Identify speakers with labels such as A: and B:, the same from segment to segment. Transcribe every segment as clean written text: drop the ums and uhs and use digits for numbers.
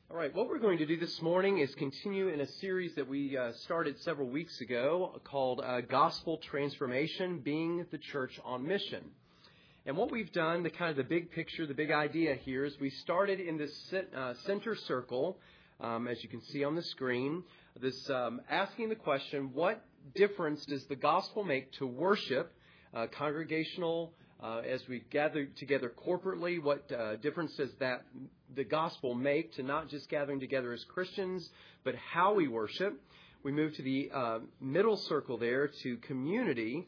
A: All right, what we're going to do this morning is continue in a series that we started several weeks ago called Gospel Transformation, Being the Church on Mission. And what we've done, the big picture, the big idea here is we started in this center circle, as you can see on the screen, this asking the question, what difference does the gospel make to worship, congregational, as we gather together corporately? What difference does that the gospel make to not just gathering together as Christians, but how we worship? We move to the middle circle there to community.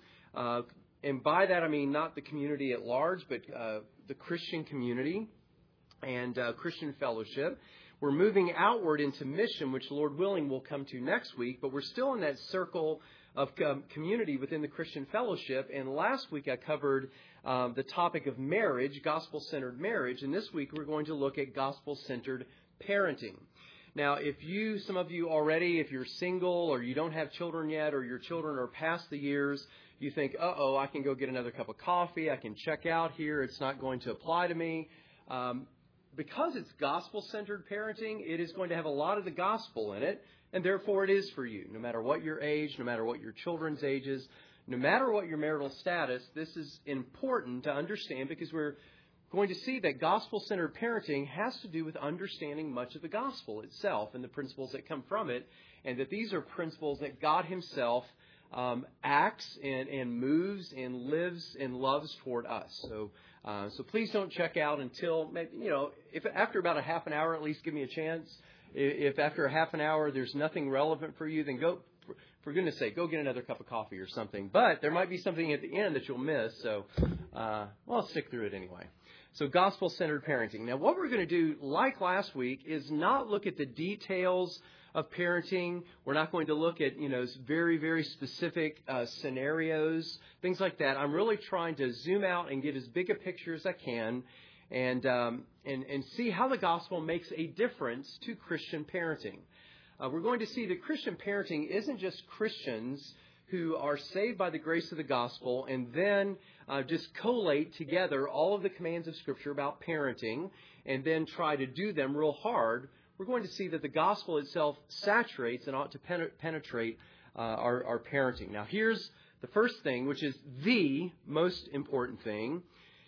A: And by that, I mean not the community at large, but the Christian community and Christian fellowship. We're moving outward into mission, which, Lord willing, we'll come to next week. But we're still in that circle of community within the Christian fellowship. And last week I covered the topic of marriage, gospel-centered marriage. And this week we're going to look at gospel-centered parenting. Now, some of you already, if you're single or you don't have children yet or your children are past the years, you think, I can go get another cup of coffee. I can check out here. It's not going to apply to me. Because it's gospel-centered parenting, it is going to have a lot of the gospel in it. And therefore it is for you. No matter what your age, no matter what your children's ages, no matter what your marital status, this is important to understand because we're going to see that gospel-centered parenting has to do with understanding much of the gospel itself and the principles that come from it, and that these are principles that God himself acts and moves and lives and loves toward us. So please don't check out until maybe, if after about a half an hour, at least give me a chance. If after a half an hour there's nothing relevant for you, then go, for goodness sake, go get another cup of coffee or something. But there might be something at the end that you'll miss, so I'll stick through it anyway. So gospel-centered parenting. Now, what we're going to do, like last week, is not look at the details of parenting. We're not going to look at, very, very specific scenarios, things like that. I'm really trying to zoom out and get as big a picture as I can and see how the gospel makes a difference to Christian parenting. We're going to see that Christian parenting isn't just Christians who are saved by the grace of the gospel and then just collate together all of the commands of Scripture about parenting and then try to do them real hard. We're going to see that the gospel itself saturates and ought to penetrate our parenting. Now, here's the first thing, which is the most important thing.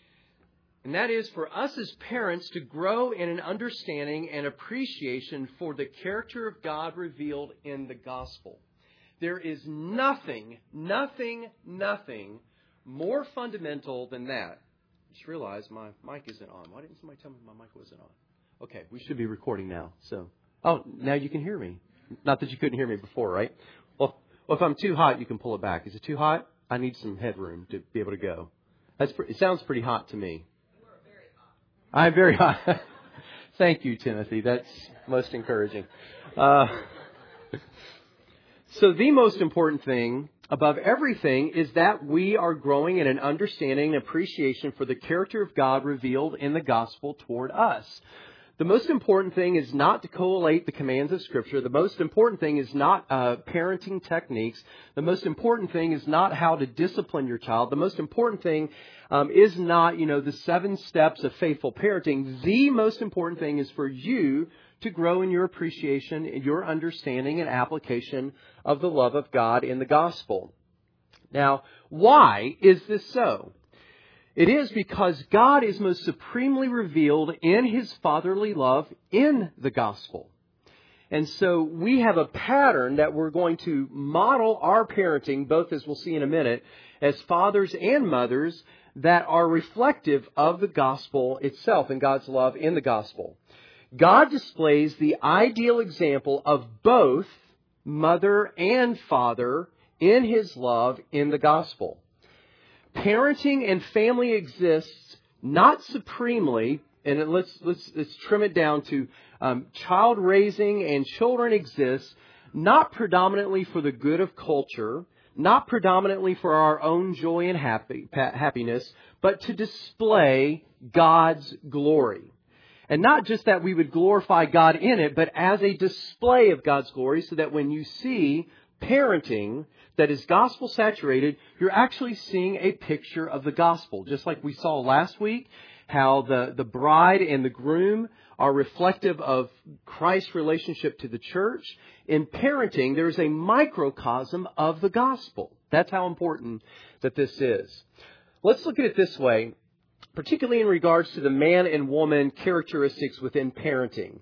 A: And that is for us as parents to grow in an understanding and appreciation for the character of God revealed in the gospel. There is nothing more fundamental than that. I just realized my mic isn't on. Why didn't somebody tell me my mic wasn't on? Okay, we should be recording now. Now you can hear me. Not that you couldn't hear me before, right? Well, if I'm too hot, you can pull it back. Is it too hot? I need some headroom to be able to go. It sounds pretty hot to me. I'm very hot. Thank you, Timothy. That's most encouraging. So the most important thing above everything is that we are growing in an understanding and appreciation for the character of God revealed in the gospel toward us. The most important thing is not to collate the commands of Scripture. The most important thing is not parenting techniques. The most important thing is not how to discipline your child. The most important thing is not, the 7 steps of faithful parenting. The most important thing is for you to grow in your appreciation, in your understanding and application of the love of God in the gospel. Now, why is this so? It is because God is most supremely revealed in His fatherly love in the gospel. And so we have a pattern that we're going to model our parenting, both as we'll see in a minute, as fathers and mothers that are reflective of the gospel itself and God's love in the gospel. God displays the ideal example of both mother and father in His love in the gospel. Parenting and family exists not supremely, and let's trim it down to child raising and children exist not predominantly for the good of culture, not predominantly for our own joy and happiness, but to display God's glory. And not just that we would glorify God in it, but as a display of God's glory so that when you see parenting that is gospel saturated, you're actually seeing a picture of the gospel. Just like we saw last week, how the bride and the groom are reflective of Christ's relationship to the church. In parenting, there's a microcosm of the gospel. That's how important that this is. Let's look at it this way, particularly in regards to the man and woman characteristics within parenting.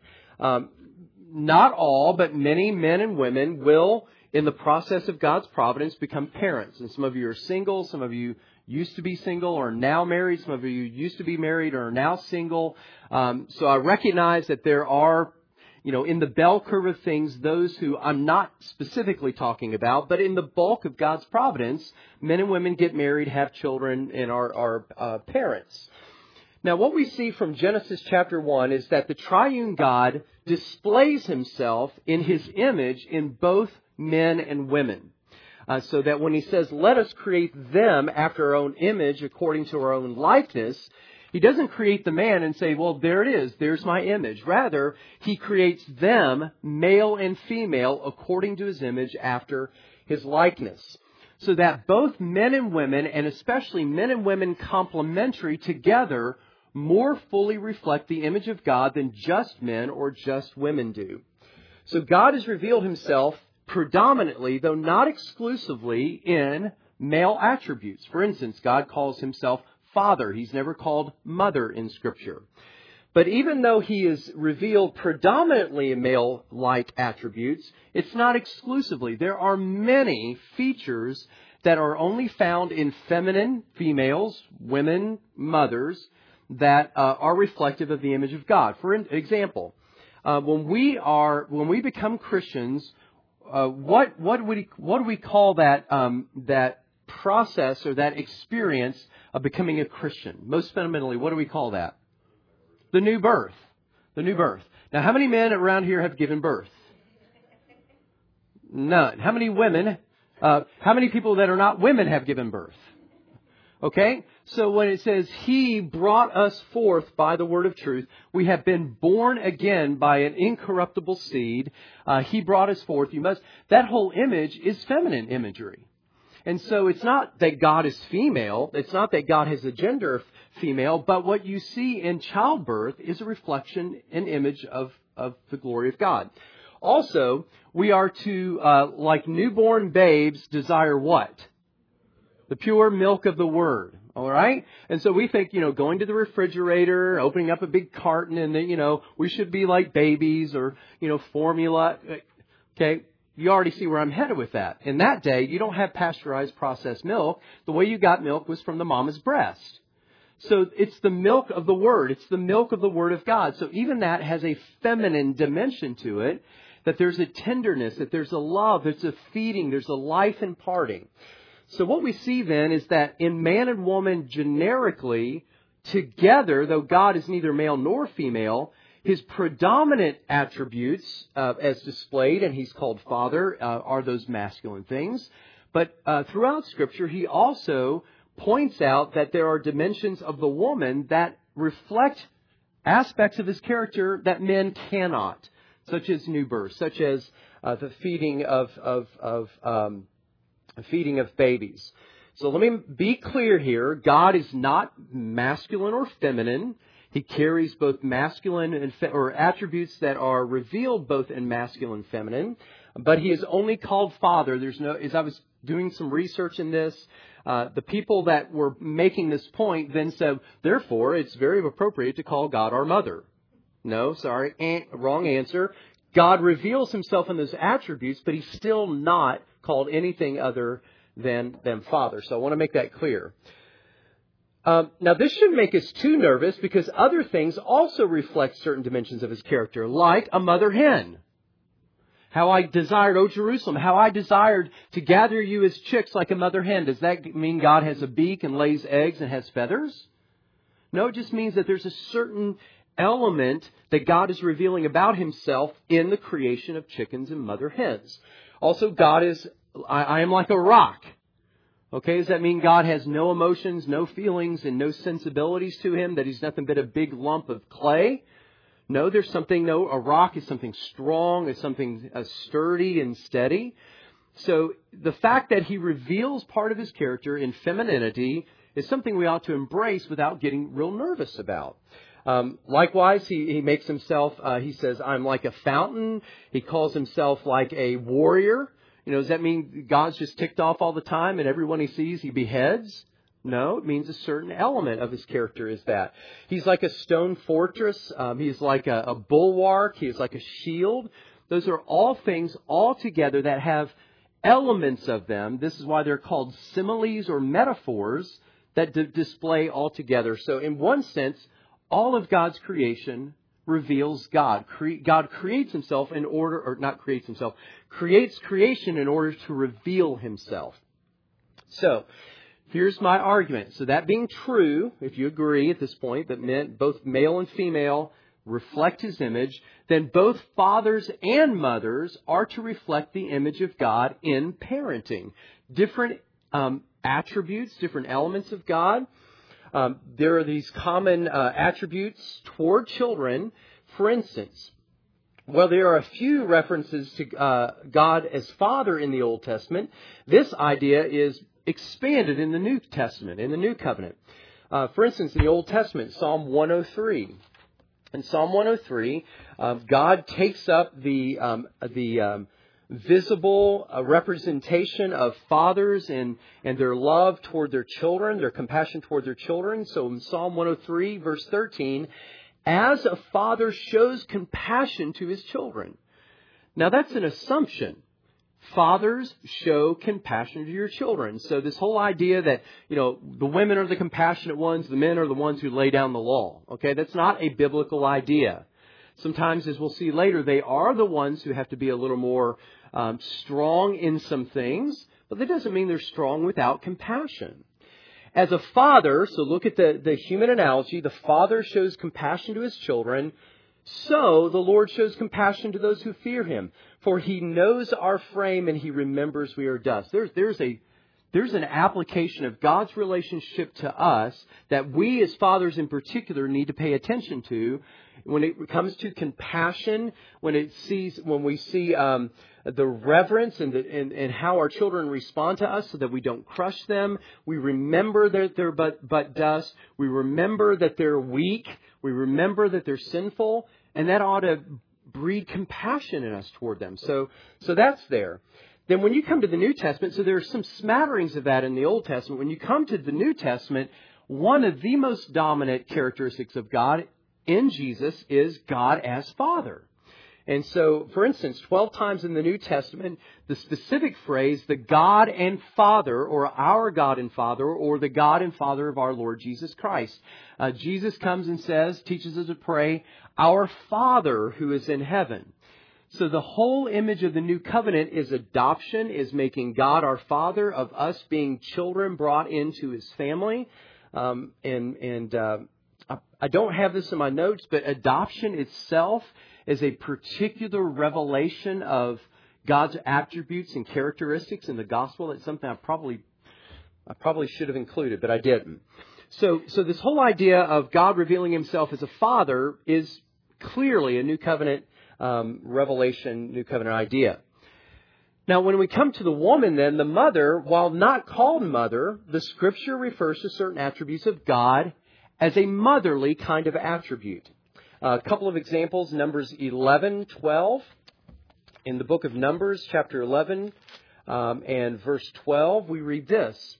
A: Not all, but many men and women will, in the process of God's providence, become parents. And some of you are single, some of you used to be single or are now married, some of you used to be married or are now single. So I recognize that there are, in the bell curve of things, those who I'm not specifically talking about, but in the bulk of God's providence, men and women get married, have children, and are parents. Now, what we see from Genesis chapter 1 is that the triune God displays himself in his image in both men and women. So that when he says, let us create them after our own image according to our own likeness, he doesn't create the man and say, well, there it is, there's my image. Rather, he creates them, male and female, according to his image after his likeness. So that both men and women, and especially men and women complementary together, more fully reflect the image of God than just men or just women do. So God has revealed himself predominantly, though not exclusively, in male attributes. For instance, God calls himself Father. He's never called Mother in Scripture. But even though he is revealed predominantly in male-like attributes, it's not exclusively. There are many features that are only found in feminine females, women, mothers, that are reflective of the image of God. For example, when we become Christians, what do we call that process or that experience of becoming a Christian? Most fundamentally, what do we call that? The new birth. The new birth. Now, how many men around here have given birth? None. How many women? How many people that are not women have given birth? Okay? So when it says, he brought us forth by the word of truth, we have been born again by an incorruptible seed. He brought us forth. That whole image is feminine imagery. And so it's not that God is female. It's not that God has a gender of female. But what you see in childbirth is a reflection and image of the glory of God. Also, we are to, like newborn babes, desire what? The pure milk of the Word. All right? And so we think, going to the refrigerator, opening up a big carton, and then, we should be like babies or, formula. Okay? You already see where I'm headed with that. In that day, you don't have pasteurized processed milk. The way you got milk was from the mama's breast. So it's the milk of the Word. It's the milk of the Word of God. So even that has a feminine dimension to it, that there's a tenderness, that there's a love, there's a feeding, there's a life imparting. So what we see then is that in man and woman generically, together, though God is neither male nor female, his predominant attributes as displayed, and he's called Father, are those masculine things. But throughout Scripture, he also points out that there are dimensions of the woman that reflect aspects of his character that men cannot, such as new birth, such as the feeding of babies. So let me be clear here. God is not masculine or feminine. He carries both masculine and or attributes that are revealed both in masculine and feminine. But he is only called Father. As I was doing some research in this, the people that were making this point then said, therefore, it's very appropriate to call God our mother. No, sorry, wrong answer. God reveals himself in those attributes, but he's still not called anything other than Father. So I want to make that clear. Now, this shouldn't make us too nervous because other things also reflect certain dimensions of his character, like a mother hen. How I desired, O Jerusalem, how I desired to gather you as chicks like a mother hen. Does that mean God has a beak and lays eggs and has feathers? No, it just means that there's a certain element that God is revealing about himself in the creation of chickens and mother hens. Also, God is, I am like a rock. Okay, does that mean God has no emotions, no feelings, and no sensibilities to him, that he's nothing but a big lump of clay? No, a rock is something strong, it's something sturdy and steady. So the fact that he reveals part of his character in femininity is something we ought to embrace without getting real nervous about. Likewise, he makes himself, he says, I'm like a fountain. He calls himself like a warrior. Does that mean God's just ticked off all the time and everyone he sees he beheads? No, it means a certain element of his character is that. He's like a stone fortress. He's like a bulwark. He's like a shield. Those are all things all together that have elements of them. This is why they're called similes or metaphors that display all together. So in one sense, all of God's creation reveals God. God creates himself in order, or not creates himself, creates creation in order to reveal himself. So, here's my argument. So that being true, if you agree at this point that both male and female reflect his image, then both fathers and mothers are to reflect the image of God in parenting. Different attributes, different elements of God. There are these common attributes toward children. For instance, while there are a few references to God as Father in the Old Testament, this idea is expanded in the New Testament, in the New Covenant. For instance, in the Old Testament, Psalm 103. In Psalm 103, God takes up the visible representation of fathers and their love toward their children, their compassion toward their children. So in Psalm 103, verse 13, as a father shows compassion to his children. Now that's an assumption. Fathers show compassion to your children. So this whole idea that, the women are the compassionate ones, the men are the ones who lay down the law. Okay, that's not a biblical idea. Sometimes, as we'll see later, they are the ones who have to be a little more strong in some things, but that doesn't mean they're strong without compassion. As a father, so look at the human analogy, the father shows compassion to his children, so the Lord shows compassion to those who fear him. For he knows our frame and he remembers we are dust. There's an application of God's relationship to us that we as fathers in particular need to pay attention to when it comes to compassion, when we see the reverence and how our children respond to us so that we don't crush them. We remember that they're but dust. We remember that they're weak. We remember that they're sinful, and that ought to breed compassion in us toward them. So that's there. Then when you come to the New Testament, so there are some smatterings of that in the Old Testament. When you come to the New Testament, one of the most dominant characteristics of God in Jesus is God as Father. And so, for instance, 12 times in the New Testament, the specific phrase, the God and Father, or our God and Father, or the God and Father of our Lord Jesus Christ. Jesus comes and teaches us to pray, our Father who is in heaven. So the whole image of the New Covenant is adoption, is making God our Father, of us being children brought into his family. I don't have this in my notes, but adoption itself is a particular revelation of God's attributes and characteristics in the gospel. It's something I probably should have included, but I didn't. So this whole idea of God revealing himself as a father is clearly a New Covenant revelation, New Covenant idea. Now, when we come to the woman, then, the mother, while not called mother, the Scripture refers to certain attributes of God as a motherly kind of attribute. A couple of examples, Numbers 11:12. In the book of Numbers, chapter 11 and verse 12, we read this.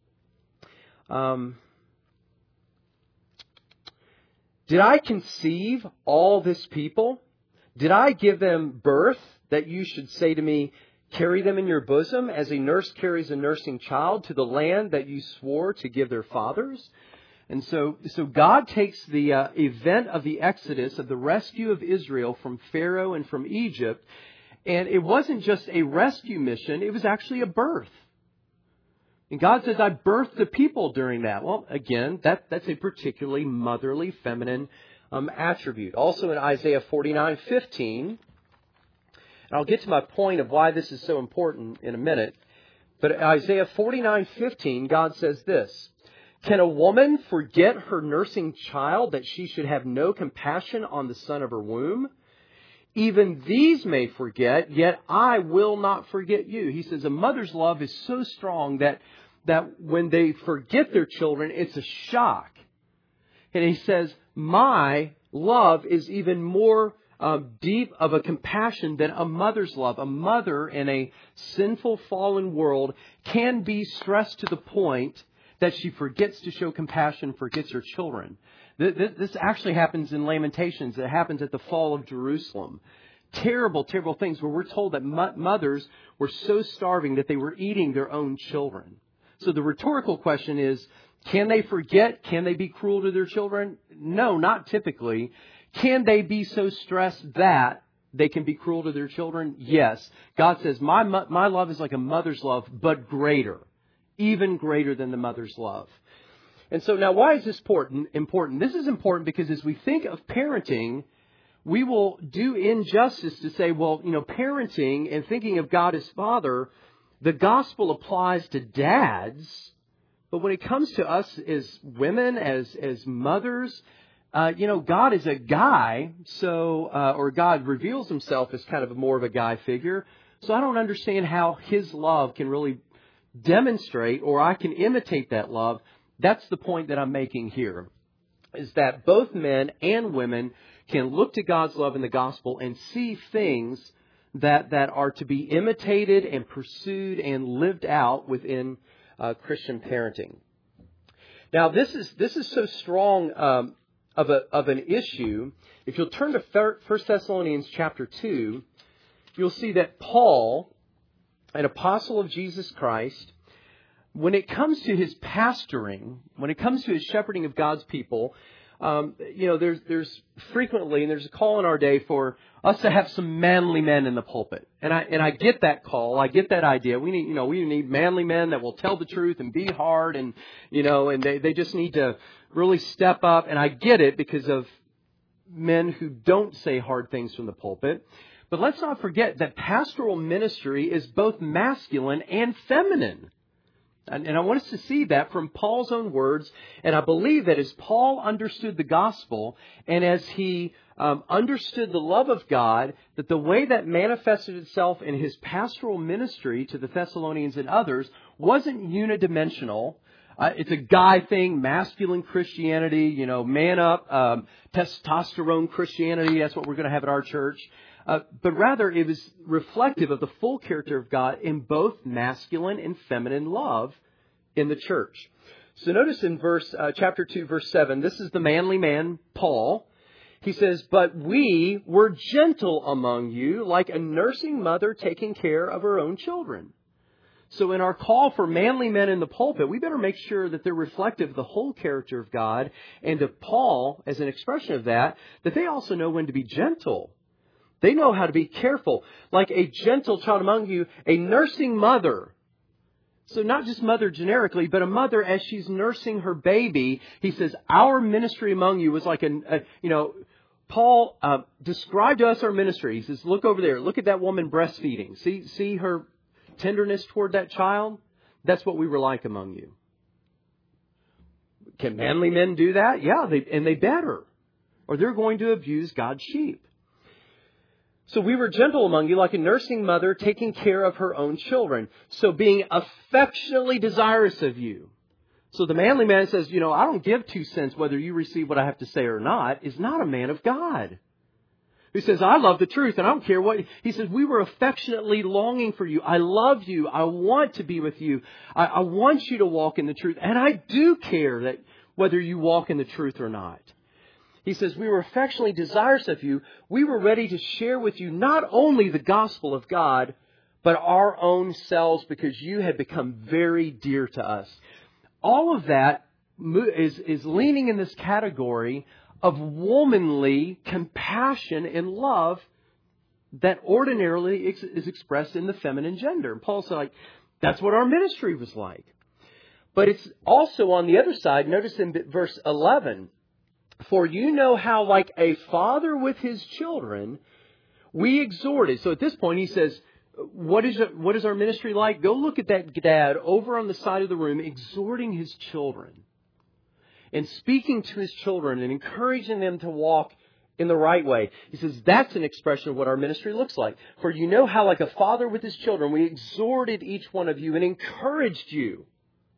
A: Did I conceive all this people? Did I give them birth that you should say to me, carry them in your bosom as a nurse carries a nursing child to the land that you swore to give their fathers? And so God takes the event of the Exodus, of the rescue of Israel from Pharaoh and from Egypt, and it wasn't just a rescue mission, it was actually a birth. And God says, I birthed the people during that. Well, again, that's a particularly motherly, feminine attribute. Also in Isaiah 49:15, and I'll get to my point of why this is so important in a minute, but Isaiah 49:15, God says this, can a woman forget her nursing child that she should have no compassion on the son of her womb? Even these may forget, yet I will not forget you. He says a mother's love is so strong that that when they forget their children, it's a shock. And he says, my love is even more deep of a compassion than a mother's love. A mother in a sinful, fallen world can be stressed to the point that she forgets to show compassion, forgets her children. This actually happens in Lamentations. It happens at the fall of Jerusalem. Terrible, terrible things where we're told that mothers were so starving that they were eating their own children. So the rhetorical question is, can they forget? Can they be cruel to their children? No, not typically. Can they be so stressed that they can be cruel to their children? Yes. God says, my love is like a mother's love, but greater. Even greater than the mother's love. And so now why is this important? This is important because as we think of parenting, we will do injustice to say, well, parenting and thinking of God as Father, the gospel applies to dads. But when it comes to us as women, as mothers, God is a guy, so or God reveals himself as kind of more of a guy figure. So I don't understand how his love can really demonstrate, or I can imitate that love. That's the point that I'm making here, is that both men and women can look to God's love in the gospel and see things that are to be imitated and pursued and lived out within Christian parenting. Now, this is so strong of an issue. If you'll turn to 1 Thessalonians chapter 2, you'll see that Paul, an apostle of Jesus Christ, when it comes to his pastoring, when it comes to his shepherding of God's people, there's frequently, and there's a call in our day for us to have some manly men in the pulpit. And I get that call. I get that idea. We need manly men that will tell the truth and be hard and they just need to really step up. And I get it because of men who don't say hard things from the pulpit. But let's not forget that pastoral ministry is both masculine and feminine. And I want us to see that from Paul's own words. And I believe that as Paul understood the gospel and as he understood the love of God, that the way that manifested itself in his pastoral ministry to the Thessalonians and others wasn't unidimensional. It's a guy thing, masculine Christianity, man up, testosterone Christianity. That's what we're going to have at our church. But rather, it was reflective of the full character of God in both masculine and feminine love in the church. So notice in chapter 2, verse 7, this is the manly man, Paul. He says, "But we were gentle among you, like a nursing mother taking care of her own children." So in our call for manly men in the pulpit, we better make sure that they're reflective of the whole character of God, and of Paul, as an expression of that they also know when to be gentle. They know how to be careful, like a gentle child among you, a nursing mother. So not just mother generically, but a mother as she's nursing her baby. He says, our ministry among you was like Paul described to us our ministry. He says, look over there. Look at that woman breastfeeding. See her tenderness toward that child? That's what we were like among you. Can manly men do that? Yeah, they better. Or they're going to abuse God's sheep. So we were gentle among you, like a nursing mother taking care of her own children. So being affectionately desirous of you. So the manly man says, I don't give 2 cents whether you receive what I have to say or not, is not a man of God. Who says, I love the truth and I don't care what. He says, we were affectionately longing for you. I love you. I want to be with you. I want you to walk in the truth. And I do care that whether you walk in the truth or not. He says, we were affectionately desirous of you. We were ready to share with you not only the gospel of God, but our own selves because you had become very dear to us. All of that is leaning in this category of womanly compassion and love that ordinarily is expressed in the feminine gender. And Paul said, that's what our ministry was like. But it's also on the other side. Notice in verse 11, for you know how, like a father with his children, we exhorted. So at this point, he says, what is our ministry like? Go look at that dad over on the side of the room, exhorting his children and speaking to his children and encouraging them to walk in the right way. He says, that's an expression of what our ministry looks like. For you know how, like a father with his children, we exhorted each one of you and encouraged you.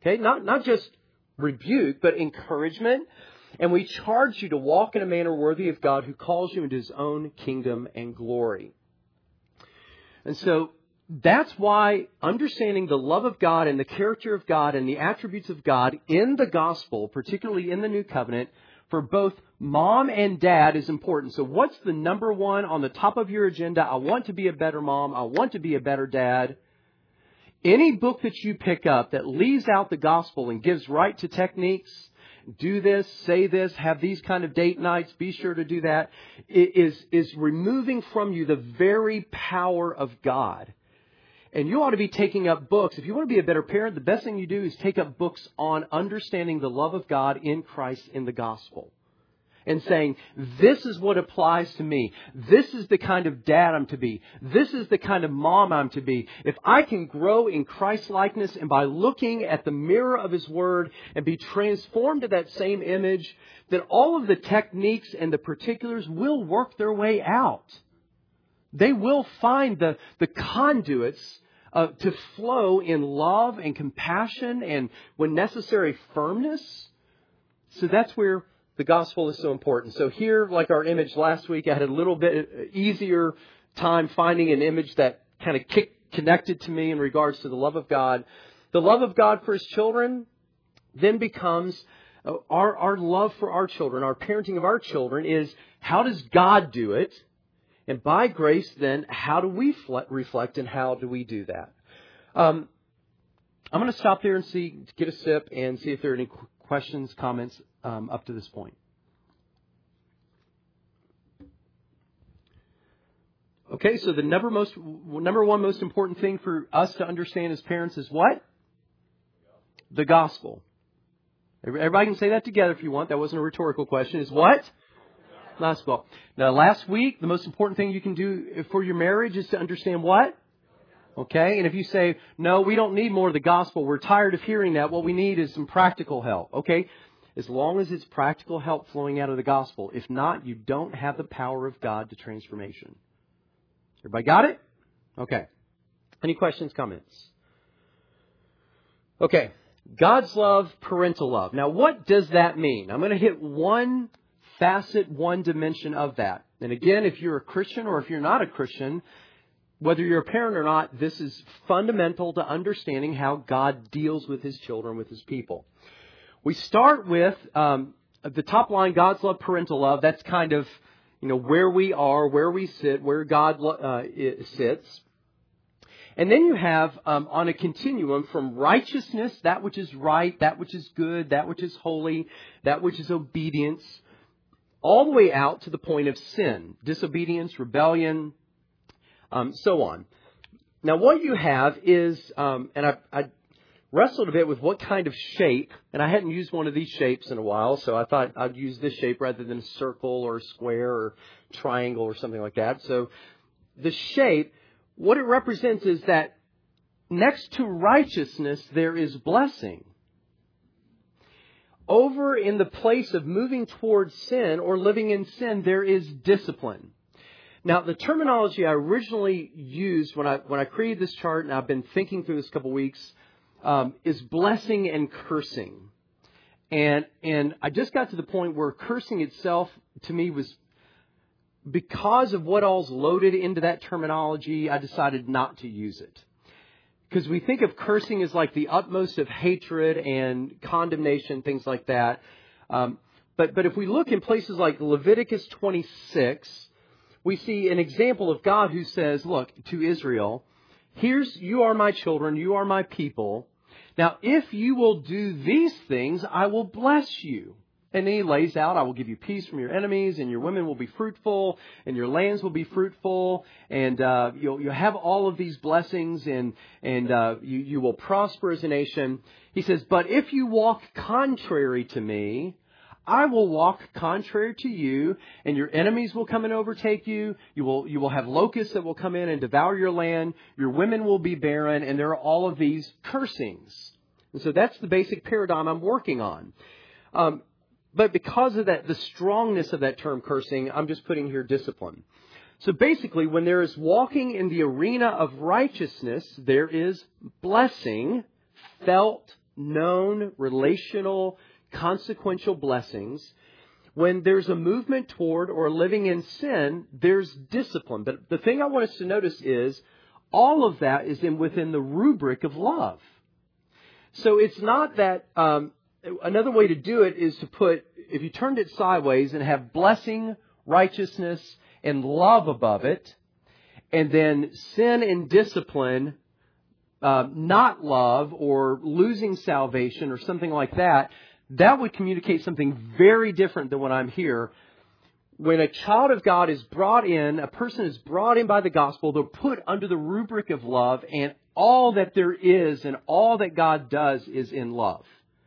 A: Okay, not just rebuke, but encouragement. And we charge you to walk in a manner worthy of God who calls you into His own kingdom and glory. And so that's why understanding the love of God and the character of God and the attributes of God in the gospel, particularly in the New Covenant, for both mom and dad is important. So what's the number one on the top of your agenda? I want to be a better mom. I want to be a better dad. Any book that you pick up that leaves out the gospel and gives right to techniques, do this, say this, have these kind of date nights, be sure to do that, is removing from you the very power of God. And you ought to be taking up books. If you want to be a better parent, the best thing you do is take up books on understanding the love of God in Christ in the gospel. And saying, this is what applies to me. This is the kind of dad I'm to be. This is the kind of mom I'm to be. If I can grow in Christ-likeness and by looking at the mirror of His Word and be transformed to that same image, then all of the techniques and the particulars will work their way out. They will find the conduits to flow in love and compassion and, when necessary, firmness. So that's where the gospel is so important. So here, like our image last week, I had a little bit easier time finding an image that kind of connected to me in regards to the love of God. The love of God for His children then becomes our love for our children. Our parenting of our children is, how does God do it? And by grace, then, how do we reflect and how do we do that? I'm going to stop there and get a sip and see if there are any questions, comments up to this point. Okay, so the number one most important thing for us to understand as parents is what? The gospel. Everybody can say that together if you want. That wasn't a rhetorical question. Is what? Gospel. Now, last week, the most important thing you can do for your marriage is to understand what? Okay, and if you say, no, we don't need more of the gospel, we're tired of hearing that, what we need is some practical help. Okay, as long as it's practical help flowing out of the gospel. If not, you don't have the power of God to transformation. Everybody got it? Okay. Any questions, comments? Okay, God's love, parental love. Now, what does that mean? I'm going to hit one facet, one dimension of that. And again, if you're a Christian or if you're not a Christian, whether you're a parent or not, this is fundamental to understanding how God deals with His children, with His people. We start with the top line, God's love, parental love. That's kind of, where we are, where we sit, where God sits. And then you have on a continuum from righteousness, that which is right, that which is good, that which is holy, that which is obedience, all the way out to the point of sin, disobedience, rebellion, so on. Now, what you have is, and I wrestled a bit with what kind of shape, and I hadn't used one of these shapes in a while, so I thought I'd use this shape rather than a circle or a square or triangle or something like that. So the shape, what it represents is that next to righteousness, there is blessing. Over in the place of moving towards sin or living in sin, there is discipline. Now, the terminology I originally used when I created this chart, and I've been thinking through this a couple weeks, is blessing and cursing. And I just got to the point where cursing itself, to me, was, because of what all's loaded into that terminology, I decided not to use it. Because we think of cursing as like the utmost of hatred and condemnation, things like that. But if we look in places like Leviticus 26, we see an example of God who says, look, to Israel, you are my children, you are my people. Now, if you will do these things, I will bless you. And then He lays out, I will give you peace from your enemies, and your women will be fruitful, and your lands will be fruitful, and you'll have all of these blessings, and you will prosper as a nation. He says, but if you walk contrary to me, I will walk contrary to you, and your enemies will come and overtake you. You will have locusts that will come in and devour your land. Your women will be barren, and there are all of these cursings. And so that's the basic paradigm I'm working on. But because of that, the strongness of that term cursing, I'm just putting here discipline. So basically, when there is walking in the arena of righteousness, there is blessing felt known, relational, consequential blessings. When there's a movement toward or living in sin, there's discipline. But the thing I want us to notice is all of that is within the rubric of love. So it's not that, another way to do it is to put, if you turned it sideways and have blessing, righteousness, and love above it, and then sin and discipline, not love or losing salvation or something like that, that would communicate something very different than what I'm here. When a child of God is brought in, a person is brought in by the gospel, they're put under the rubric of love, and all that there is and all that God does is in love.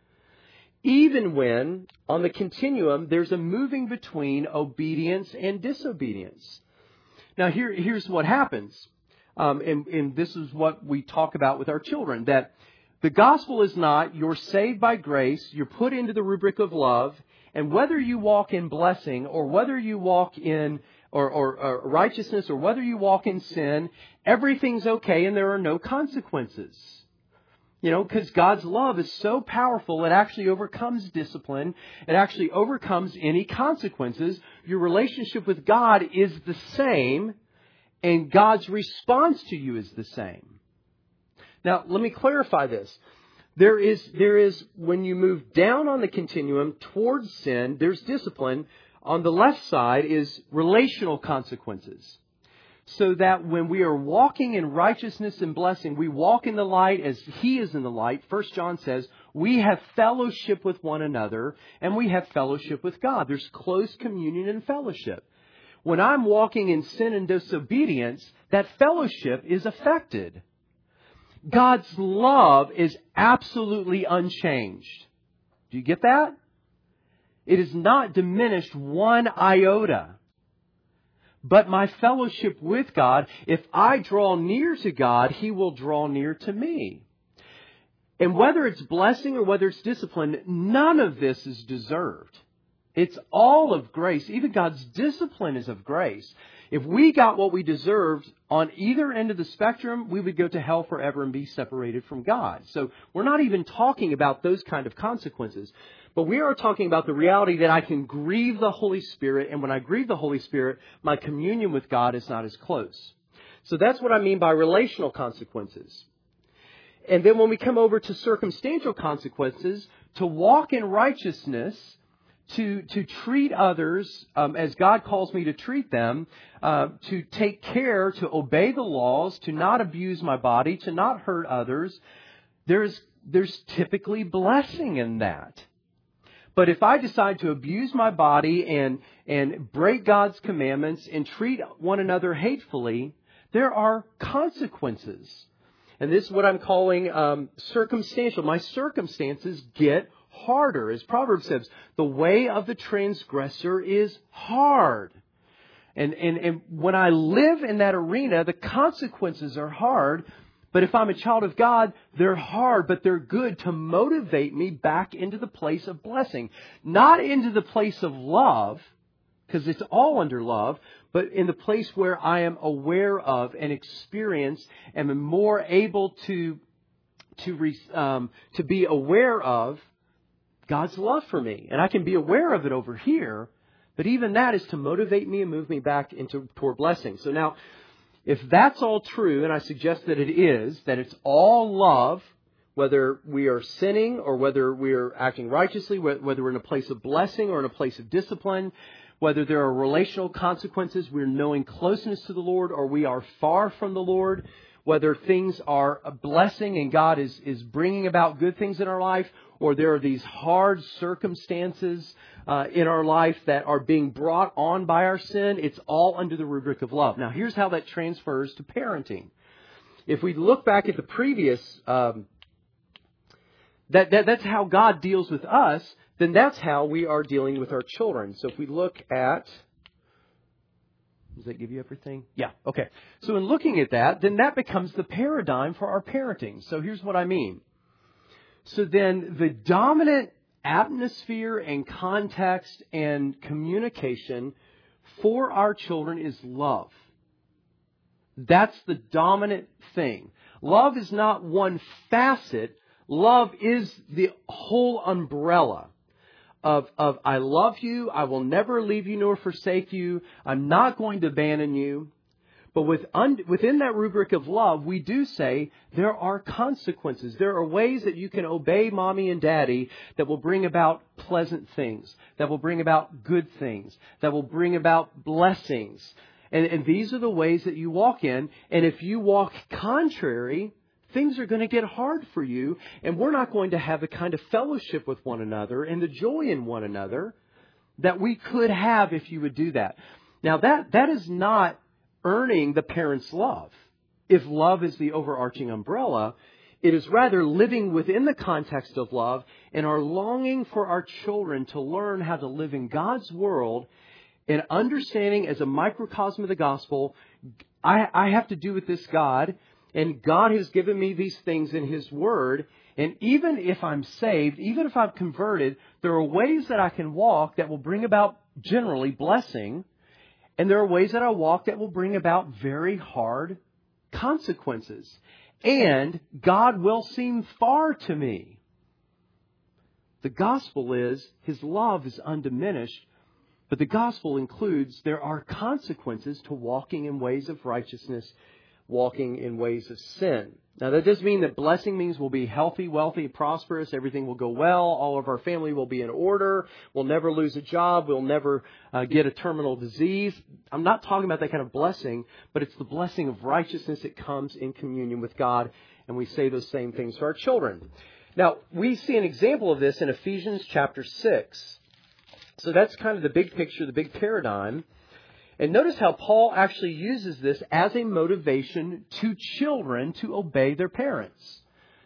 A: Even when, on the continuum, there's a moving between obedience and disobedience. Now, here's what happens. And this is what we talk about with our children, that the gospel is not you're saved by grace, you're put into the rubric of love, and whether you walk in blessing or whether you walk in or righteousness or whether you walk in sin, everything's okay and there are no consequences. You know, because God's love is so powerful, it actually overcomes discipline. It actually overcomes any consequences. Your relationship with God is the same, and God's response to you is the same. Now, let me clarify this. There is, when you move down on the continuum towards sin, there's discipline. On the left side is relational consequences. So that when we are walking in righteousness and blessing, we walk in the light as He is in the light. 1 John says, we have fellowship with one another and we have fellowship with God. There's close communion and fellowship. When I'm walking in sin and disobedience, that fellowship is affected. God's love is absolutely unchanged. Do you get that? It is not diminished one iota. But my fellowship with God, if I draw near to God, He will draw near to me. And whether it's blessing or whether it's discipline, none of this is deserved. It's all of grace. Even God's discipline is of grace. If we got what we deserved on either end of the spectrum, we would go to hell forever and be separated from God. So we're not even talking about those kind of consequences. But we are talking about the reality that I can grieve the Holy Spirit. And when I grieve the Holy Spirit, my communion with God is not as close. So that's what I mean by relational consequences. And then when we come over to circumstantial consequences, to walk in righteousness, to treat others as God calls me to treat them, to take care, to obey the laws, to not abuse my body, to not hurt others, there's typically blessing in that. But if I decide to abuse my body and break God's commandments and treat one another hatefully, there are consequences. And this is what I'm calling circumstantial. My circumstances get harder. As Proverbs says, the way of the transgressor is hard. And when I live in that arena, the consequences are hard. But if I'm a child of God, they're hard, but they're good to motivate me back into the place of blessing. Not into the place of love, because it's all under love, but in the place where I am aware of and experience and am more able to be aware of God's love for me. And I can be aware of it over here, but even that is to motivate me and move me back toward blessing. So now, if that's all true, and I suggest that it is, that it's all love, whether we are sinning or whether we are acting righteously, whether we're in a place of blessing or in a place of discipline, whether there are relational consequences, we're knowing closeness to the Lord or we are far from the Lord, whether things are a blessing and God is bringing about good things in our life, or there are these hard circumstances in our life that are being brought on by our sin, it's all under the rubric of love. Now, here's how that transfers to parenting. If we look back at the previous, that's how God deals with us, then that's how we are dealing with our children. So if we look at... Does that give you everything? Yeah, okay. So in looking at that, then that becomes the paradigm for our parenting. So here's what I mean. So then the dominant atmosphere and context and communication for our children is love. That's the dominant thing. Love is not one facet. Love is the whole umbrella of I love you, I will never leave you nor forsake you, I'm not going to abandon you. But within that rubric of love, we do say there are consequences. There are ways that you can obey mommy and daddy that will bring about pleasant things, that will bring about good things, that will bring about blessings. And these are the ways that you walk in. And if you walk contrary, things are going to get hard for you. And we're not going to have the kind of fellowship with one another and the joy in one another that we could have if you would do that. Now, that is not earning the parent's love. If love is the overarching umbrella, it is rather living within the context of love and our longing for our children to learn how to live in God's world and understanding as a microcosm of the gospel, I have to do with this God, and God has given me these things in His Word. And even if I'm saved, even if I'm converted, there are ways that I can walk that will bring about generally blessing. And there are ways that I walk that will bring about very hard consequences. And God will seem far to me. The gospel is His love is undiminished. But the gospel includes there are consequences to walking in ways of righteousness, walking in ways of sin. Now, that doesn't mean that blessing means we'll be healthy, wealthy, prosperous, everything will go well, all of our family will be in order, we'll never lose a job, we'll never get a terminal disease. I'm not talking about that kind of blessing, but it's the blessing of righteousness that comes in communion with God, and we say those same things to our children. Now, we see an example of this in Ephesians chapter 6. So that's kind of the big picture, the big paradigm. And notice how Paul actually uses this as a motivation to children to obey their parents.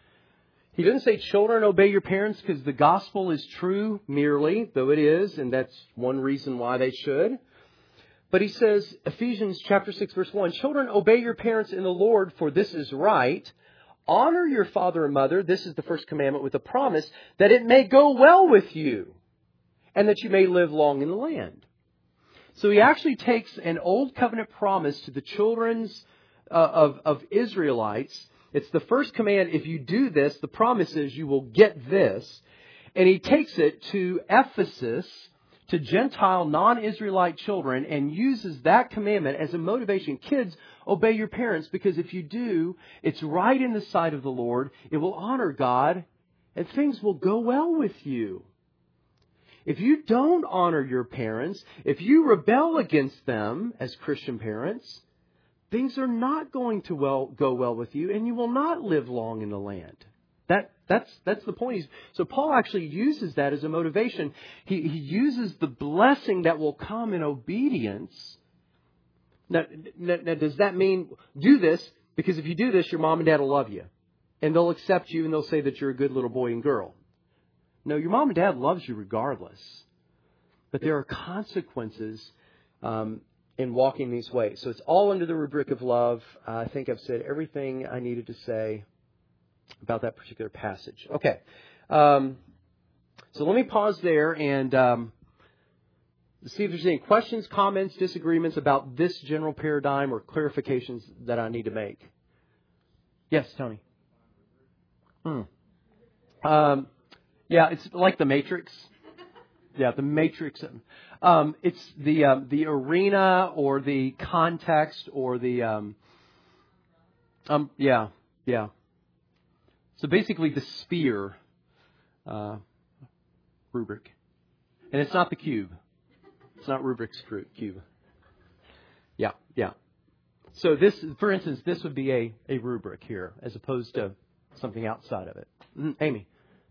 A: He doesn't say, children, obey your parents because the gospel is true merely, though it is, and that's one reason why they should. But he says, Ephesians chapter 6, verse 1, children, obey your parents in the Lord, for this is right. Honor your father and mother. This is the first commandment with a promise that it may go well with you and that you may live long in the land. So he actually takes an old covenant promise to the children of Israelites. It's the first command. If you do this, the promise is you will get this. And he takes it to Ephesus, to Gentile non-Israelite children, and uses that commandment as a motivation. Kids, obey your parents, because if you do, it's right in the sight of the Lord. It will honor God, and things will go well with you. If you don't honor your parents, if you rebel against them as Christian parents, things are not going to go well with you, and you will not live long in the land. That's the point. So Paul actually uses that as a motivation. He uses the blessing that will come in obedience. Now, does that mean do this? Because if you do this, your mom and dad will love you, and they'll accept you, and they'll say that you're a good little boy and girl. No, your mom and dad loves you regardless. But there are consequences in walking these ways. So it's all under the rubric of love. I think I've said everything I needed to say about that particular passage. Okay. So let me pause there and see if there's any questions, comments, disagreements about this general paradigm or clarifications that I need to make. Yes, Tony. Yeah, it's like the Matrix. Yeah, the Matrix. It's the arena or the context or the yeah. So basically, the sphere rubric, and it's not the cube. It's not Rubrik's cube. Yeah. So this, for instance, this would be a rubric here, as opposed to something outside of it. Amy.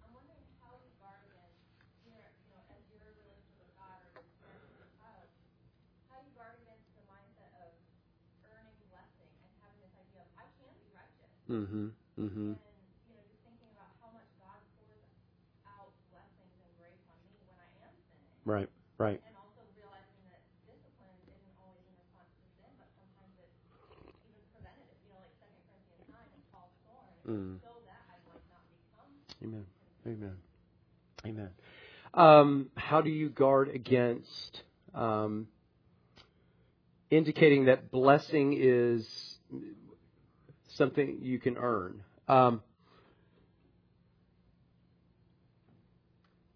A: Mm-hmm. And just thinking about how much God pours out blessings and grace on me when I am sinning. Right. And also realizing that discipline isn't always in response to sin, but sometimes it's even preventative. Like 2 Corinthians 9 and Paul's thorn, so that I might not become. Amen. How do you guard against indicating that blessing is something you can earn?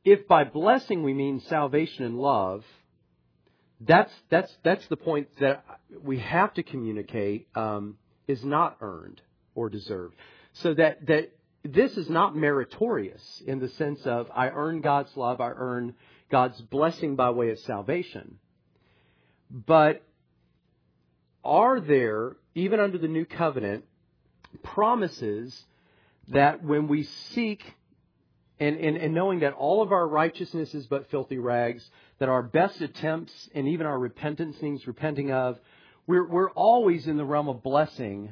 A: if by blessing we mean salvation and love, that's the point that we have to communicate is not earned or deserved. So that this is not meritorious in the sense of I earn God's love, I earn God's blessing by way of salvation. But are there, even under the new covenant, promises that when we seek and knowing that all of our righteousness is but filthy rags, that our best attempts and even our repentance needs repenting of, we're always in the realm of blessing.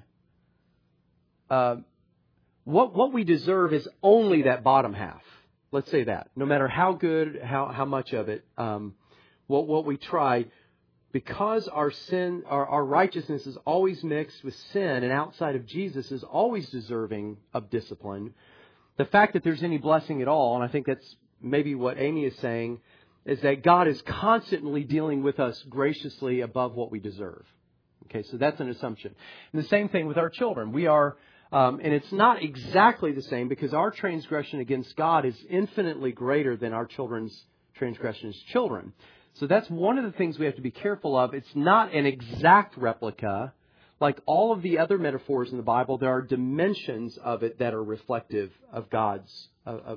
A: What we deserve is only that bottom half. Let's say that. No matter how good, how much of it, what we try, because our sin, our righteousness is always mixed with sin, and outside of Jesus is always deserving of discipline. The fact that there's any blessing at all, and I think that's maybe what Amy is saying, is that God is constantly dealing with us graciously above what we deserve. Okay, so that's an assumption. And the same thing with our children. We are, and it's not exactly the same because our transgression against God is infinitely greater than our children's transgression as children. So that's one of the things we have to be careful of. It's not an exact replica. Like all of the other metaphors in the Bible, there are dimensions of it that are reflective of God's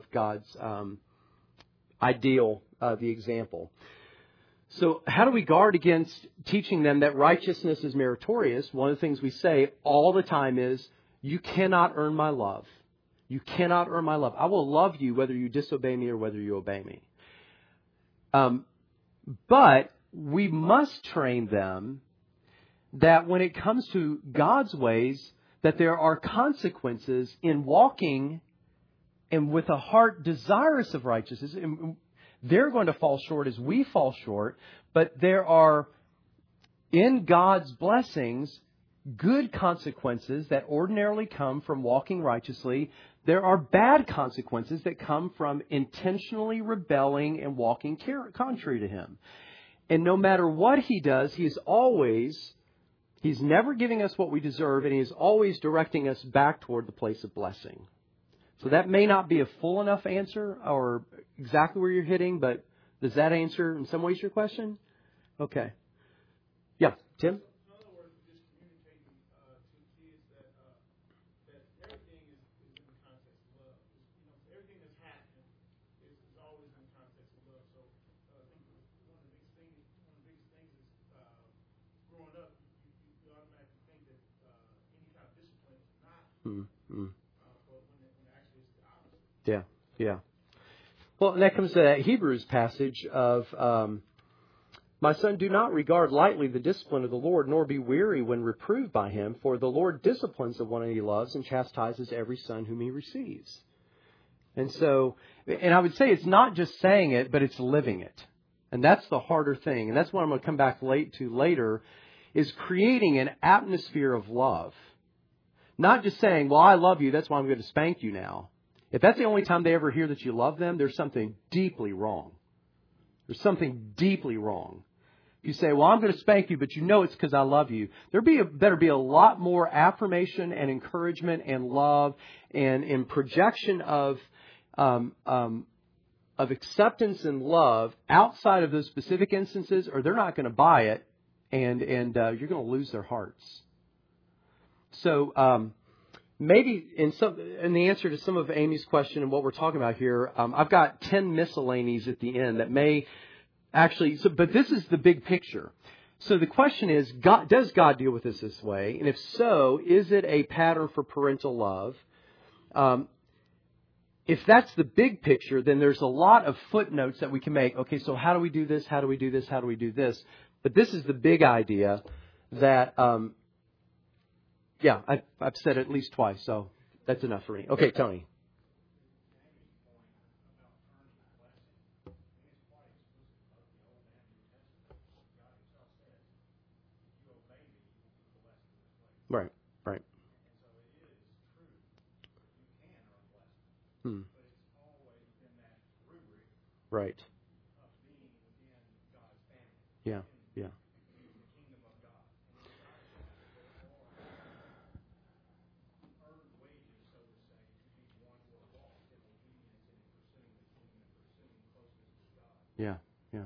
A: ideal, the example. So how do we guard against teaching them that righteousness is meritorious? One of the things we say all the time is, you cannot earn my love. You cannot earn my love. I will love you whether you disobey me or whether you obey me. But we must train them that when it comes to God's ways, that there are consequences in walking and with a heart desirous of righteousness. And they're going to fall short as we fall short, but there are, in God's blessings, good consequences that ordinarily come from walking righteously. There are bad consequences that come from intentionally rebelling and walking contrary to Him. And no matter what He does, He's never giving us what we deserve, and He is always directing us back toward the place of blessing. So that may not be a full enough answer or exactly where you're hitting, but does that answer in some ways your question? Okay. Yeah, Tim?
B: In other words, just communicating to kids that everything is in the context of love. Everything that's happening is always in the context of love. So I think one of the biggest things is growing up, you automatically think that any kind of discipline is not. But when actually it's the opposite.
A: Yeah. Well, and that comes to that Hebrews passage of, my son, do not regard lightly the discipline of the Lord, nor be weary when reproved by Him. For the Lord disciplines the one He loves and chastises every son whom He receives. And so, and I would say it's not just saying it, but it's living it. And that's the harder thing. And that's what I'm going to come back to later, is creating an atmosphere of love. Not just saying, well, I love you, that's why I'm going to spank you now. If that's the only time they ever hear that you love them, there's something deeply wrong. There's something deeply wrong. If you say, well, I'm going to spank you, but you know it's because I love you, better be a lot more affirmation and encouragement and love and projection of acceptance and love outside of those specific instances, or they're not going to buy it, and you're going to lose their hearts. So maybe in the answer to some of Amy's question and what we're talking about here, I've got 10 miscellanies at the end that may actually. But this is the big picture. So the question is, does God deal with us this way? And if so, is it a pattern for parental love? If that's the big picture, then there's a lot of footnotes that we can make. Okay, so how do we do this? How do we do this? How do we do this? But this is the big idea that. Yeah, I've said it at least twice, so that's enough for me. Okay, Tony. Right. Right. Yeah. Yeah.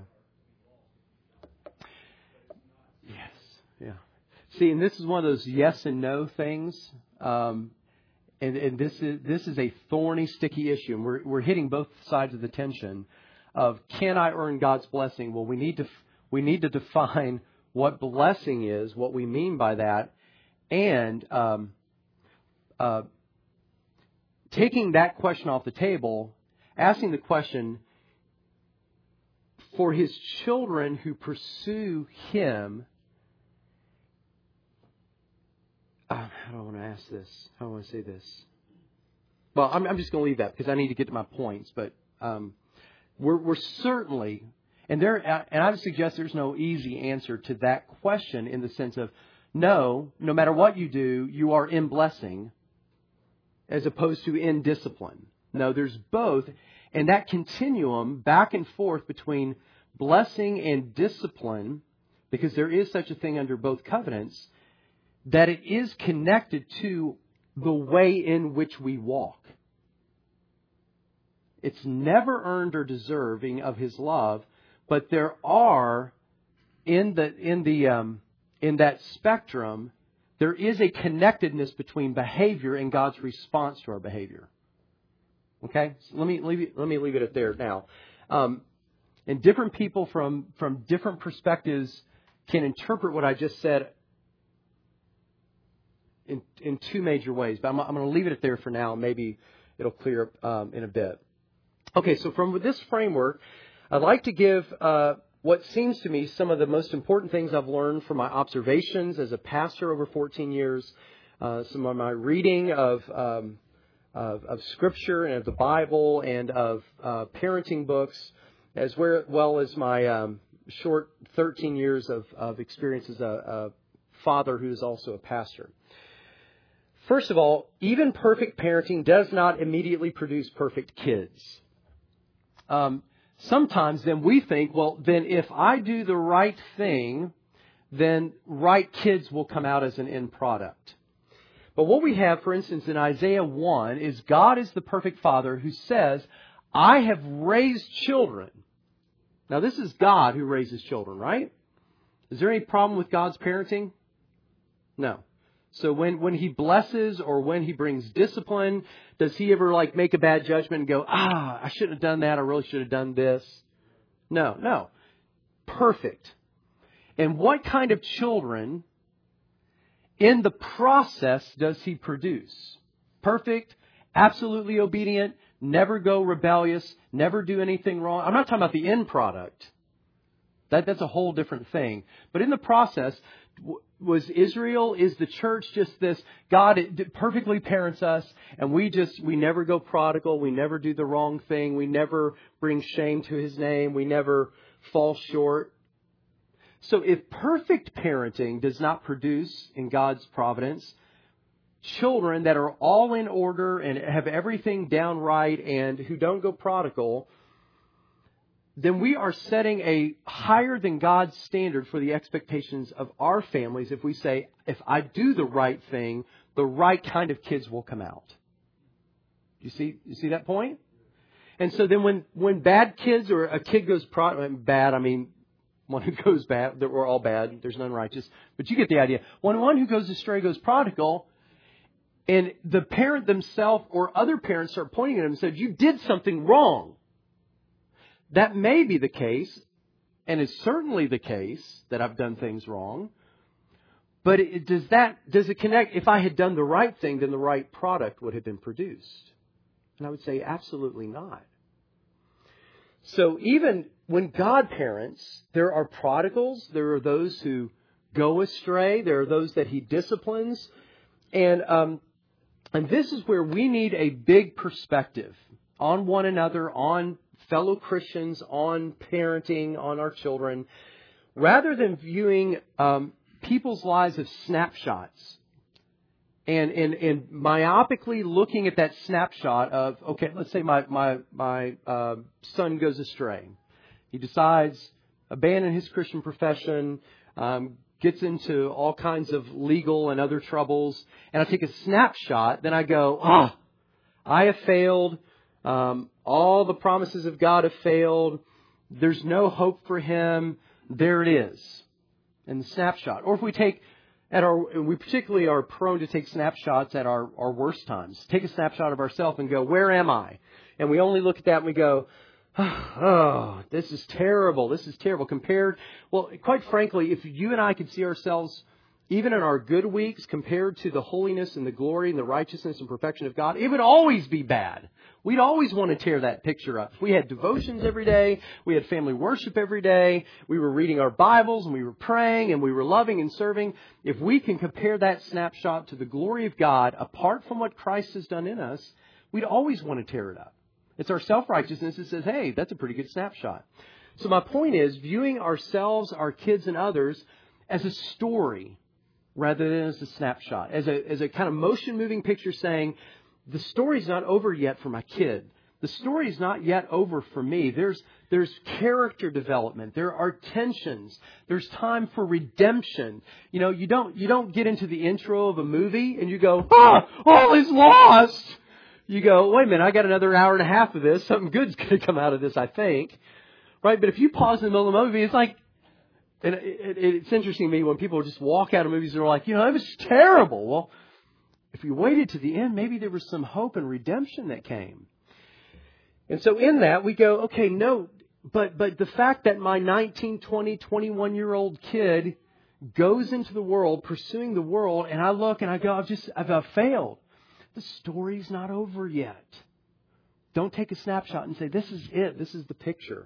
A: Yes. Yeah. See, and this is one of those yes and no things. And this is a thorny, sticky issue. And we're hitting both sides of the tension of, can I earn God's blessing? Well, we need to define what blessing is, what we mean by that, and taking that question off the table, asking the question, for His children who pursue Him, how do I want to ask this? How do I want to say this? Well, I'm just going to leave that because I need to get to my points. But we're certainly, and I would suggest there's no easy answer to that question in the sense of, no matter what you do, you are in blessing as opposed to in discipline. No, there's both. And that continuum back and forth between blessing and discipline, because there is such a thing under both covenants, that it is connected to the way in which we walk. It's never earned or deserving of His love, but there are in that spectrum, there is a connectedness between behavior and God's response to our behavior. Okay, so let me leave it at there now. And different people from different perspectives can interpret what I just said in two major ways. But I'm going to leave it at there for now. Maybe it'll clear up in a bit. Okay, so from this framework, I'd like to give what seems to me some of the most important things I've learned from my observations as a pastor over 14 years, some of my reading of Scripture and of the Bible and of parenting books, as well as my short 13 years of experience as a father who is also a pastor. First of all, even perfect parenting does not immediately produce perfect kids. Sometimes then we think, well, then if I do the right thing, then right kids will come out as an end product. But what we have, for instance, in Isaiah 1 is God is the perfect Father who says, I have raised children. Now, this is God who raises children, right? Is there any problem with God's parenting? No. So when He blesses or when He brings discipline, does He ever make a bad judgment and go, I shouldn't have done that. I really should have done this. No. Perfect. And what kind of children in the process does He produce? Perfect, absolutely obedient, never go rebellious, never do anything wrong. I'm not talking about the end product. That's a whole different thing. But in the process, was Israel, is the church just this, God perfectly parents us and we never go prodigal, we never do the wrong thing, we never bring shame to His name, we never fall short. So if perfect parenting does not produce in God's providence children that are all in order and have everything down right and who don't go prodigal, then we are setting a higher than God's standard for the expectations of our families if we say, if I do the right thing, the right kind of kids will come out. You see that point? And so then when bad kids or a kid goes bad, I mean, one who goes bad, we're all bad, there's none righteous, but you get the idea. When one who goes astray goes prodigal, and the parent themselves or other parents start pointing at him and said, you did something wrong. That may be the case, and is certainly the case that I've done things wrong. But does it connect? If I had done the right thing, then the right product would have been produced. And I would say absolutely not. So even when God parents, there are prodigals, there are those who go astray, there are those that He disciplines, and this is where we need a big perspective on one another, on fellow Christians, on parenting, on our children, rather than viewing people's lives as snapshots and myopically looking at that snapshot of, okay, let's say my son goes astray. He decides, abandon his Christian profession, gets into all kinds of legal and other troubles, and I take a snapshot, then I go, I have failed. All the promises of God have failed. There's no hope for him. There it is in the snapshot. Or if we take we particularly are prone to take snapshots at our worst times. Take a snapshot of ourselves and go, where am I? And we only look at that and we go, oh, this is terrible. This is terrible. Quite frankly, if you and I could see ourselves, even in our good weeks, compared to the holiness and the glory and the righteousness and perfection of God, it would always be bad. We'd always want to tear that picture up. If we had devotions every day, we had family worship every day, we were reading our Bibles and we were praying and we were loving and serving, if we can compare that snapshot to the glory of God, apart from what Christ has done in us, we'd always want to tear it up. It's our self-righteousness that says, hey, that's a pretty good snapshot. So my point is viewing ourselves, our kids and others as a story rather than as a snapshot, as a kind of motion-moving picture saying, the story's not over yet for my kid. The story's not yet over for me. There's character development. There are tensions. There's time for redemption. You know, you don't get into the intro of a movie and you go, all is lost. You go, wait a minute, I got another hour and a half of this. Something good's going to come out of this, I think. Right? But if you pause in the middle of the movie, it's like, and it's interesting to me when people just walk out of movies and they're like, it was terrible. Well, if we waited to the end, maybe there was some hope and redemption that came. And so in that, we go, okay, no, but the fact that my 19, 20, 21-year-old kid goes into the world, pursuing the world, and I look and I go, I've failed. The story's not over yet. Don't take a snapshot and say, this is it. This is the picture.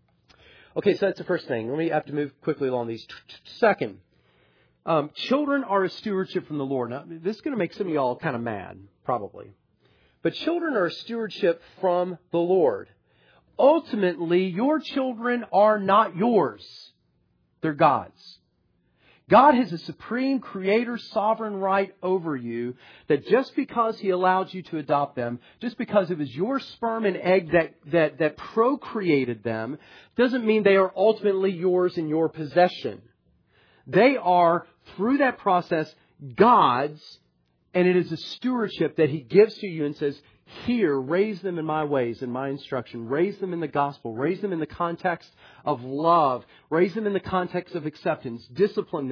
A: Okay, so that's the first thing. I have to move quickly along these. Second, children are a stewardship from the Lord. Now, this is going to make some of y'all kind of mad, probably. But children are a stewardship from the Lord. Ultimately, your children are not yours. They're God's. God has a supreme creator sovereign right over you that just because He allowed you to adopt them, just because it was your sperm and egg that procreated them, doesn't mean they are ultimately yours in your possession. They are, through that process, God's, and it is a stewardship that He gives to you and says, here, raise them in my ways, in my instruction. Raise them in the gospel. Raise them in the context of love. Raise them in the context of acceptance. Discipline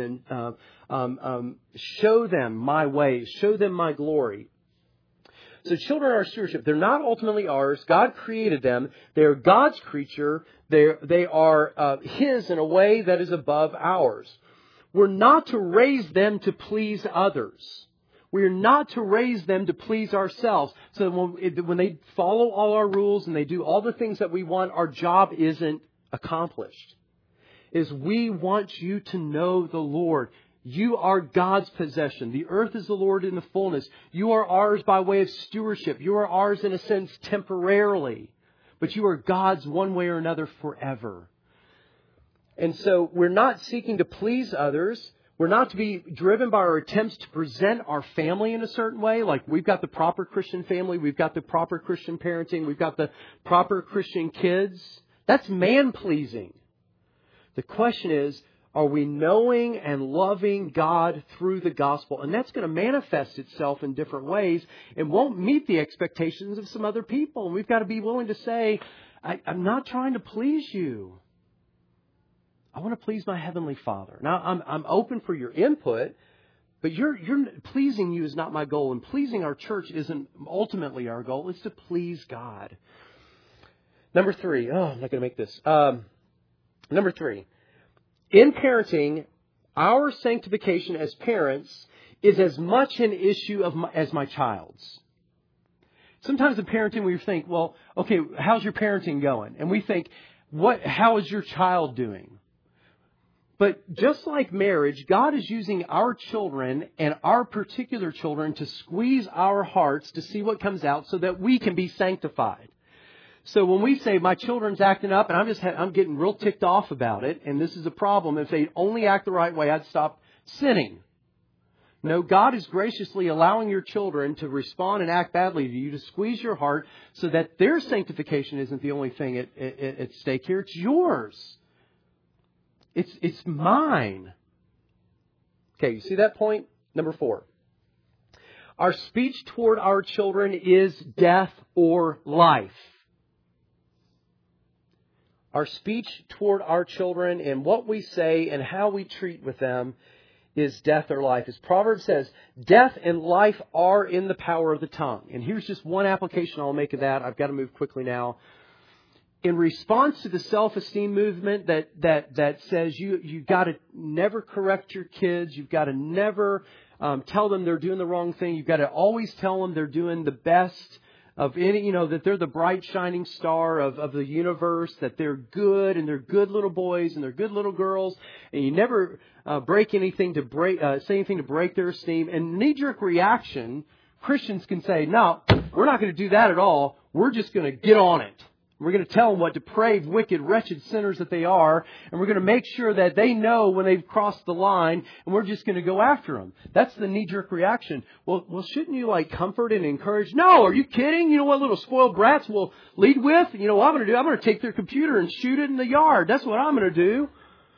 A: them. Show them my ways. Show them my glory. So children are stewardship. They're not ultimately ours. God created them. They are God's creature. They are His in a way that is above ours. We're not to raise them to please others. We're not to raise them to please ourselves. So when they follow all our rules and they do all the things that we want, our job isn't accomplished. We want you to know the Lord. You are God's possession. The earth is the Lord in the fullness. You are ours by way of stewardship. You are ours in a sense temporarily. But you are God's one way or another forever. And so we're not seeking to please others. We're not to be driven by our attempts to present our family in a certain way. Like we've got the proper Christian family. We've got the proper Christian parenting. We've got the proper Christian kids. That's man-pleasing. The question is, are we knowing and loving God through the gospel? And that's going to manifest itself in different ways and won't meet the expectations of some other people. And we've got to be willing to say, I'm not trying to please you. I want to please my Heavenly Father. Now, I'm open for your input, but you're pleasing you is not my goal. And pleasing our church isn't ultimately our goal. It's to please God. Number 3. Oh, I'm not going to make this. Number 3. In parenting, our sanctification as parents is as much an issue as my child's. Sometimes in parenting we think, well, okay, how's your parenting going? And we think, how is your child doing? But just like marriage, God is using our children and our particular children to squeeze our hearts to see what comes out so that we can be sanctified. So when we say my children's acting up and I'm getting real ticked off about it, and this is a problem, if they only act the right way, I'd stop sinning. No, God is graciously allowing your children to respond and act badly to you, to squeeze your heart so that their sanctification isn't the only thing at stake here. It's yours. It's mine. Okay, you see that point? Number 4. Our speech toward our children is death or life. Our speech toward our children and what we say and how we treat with them is death or life. As Proverbs says, death and life are in the power of the tongue. And here's just one application I'll make of that. I've got to move quickly now. In response to the self-esteem movement that says you got to never correct your kids, you've got to never tell them they're doing the wrong thing, you've got to always tell them they're doing the best of any, that they're the bright shining star of the universe, that they're good and they're good little boys and they're good little girls, and you never break anything to say anything to break their esteem. And knee-jerk reaction, Christians can say, no, we're not going to do that at all. We're just going to get on it. We're going to tell them what depraved, wicked, wretched sinners that they are. And we're going to make sure that they know when they've crossed the line. And we're just going to go after them. That's the knee-jerk reaction. Well, shouldn't you comfort and encourage? No, are you kidding? You know what little spoiled brats will lead with? You know what I'm going to do? I'm going to take their computer and shoot it in the yard. That's what I'm going to do.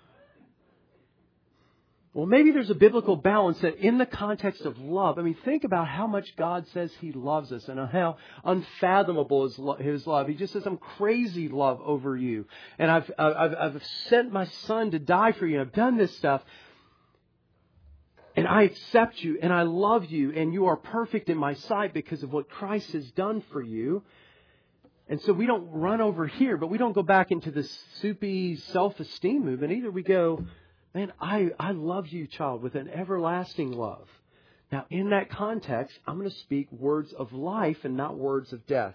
A: Well, maybe there's a biblical balance that in the context of love, think about how much God says He loves us and how unfathomable is His love. He just says, I'm crazy love over you. And I've sent my Son to die for you. I've done this stuff. And I accept you and I love you and you are perfect in my sight because of what Christ has done for you. And so we don't run over here, but we don't go back into this soupy self-esteem movement either. We go, man, I love you, child, with an everlasting love. Now, in that context, I'm going to speak words of life and not words of death.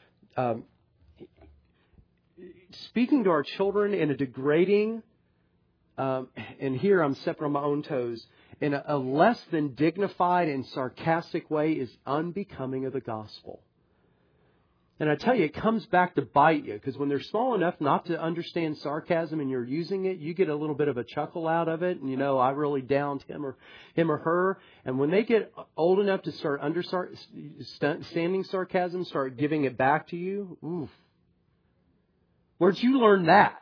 A: Speaking to our children in a degrading, and here I'm stepping on my own toes, in a less than dignified and sarcastic way is unbecoming of the gospel. And I tell you, it comes back to bite you, because when they're small enough not to understand sarcasm and you're using it, you get a little bit of a chuckle out of it. And, I really downed him or her. And when they get old enough to start understanding sarcasm, start giving it back to you, oof. Where'd you learn that?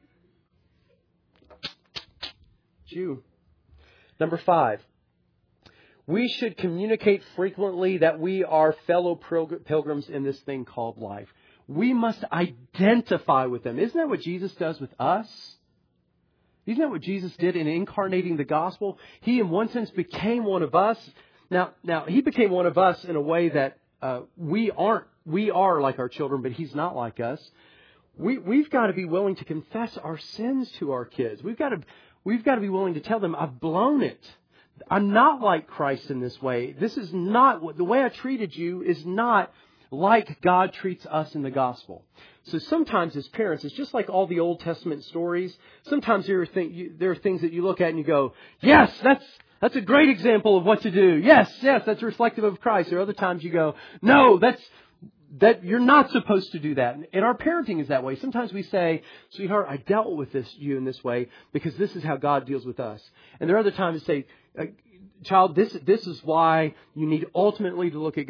A: You. Number 5. We should communicate frequently that we are fellow pilgrims in this thing called life. We must identify with them. Isn't that what Jesus does with us? Isn't that what Jesus did in incarnating the gospel? He, in one sense, became one of us. Now, He became one of us in a way that we are like our children, but He's not like us. We've got to be willing to confess our sins to our kids. We've got to be willing to tell them, I've blown it. I'm not like Christ in this way. This is not the way I treated you is not like God treats us in the gospel. So sometimes as parents, it's just like all the Old Testament stories. Sometimes there are things that you look at and you go, yes, that's a great example of what to do. Yes, that's reflective of Christ. There are other times you go, no, that you're not supposed to do that. And our parenting is that way. Sometimes we say, sweetheart, I dealt with you in this way because this is how God deals with us. And there are other times to say, child, this is why you need ultimately to look at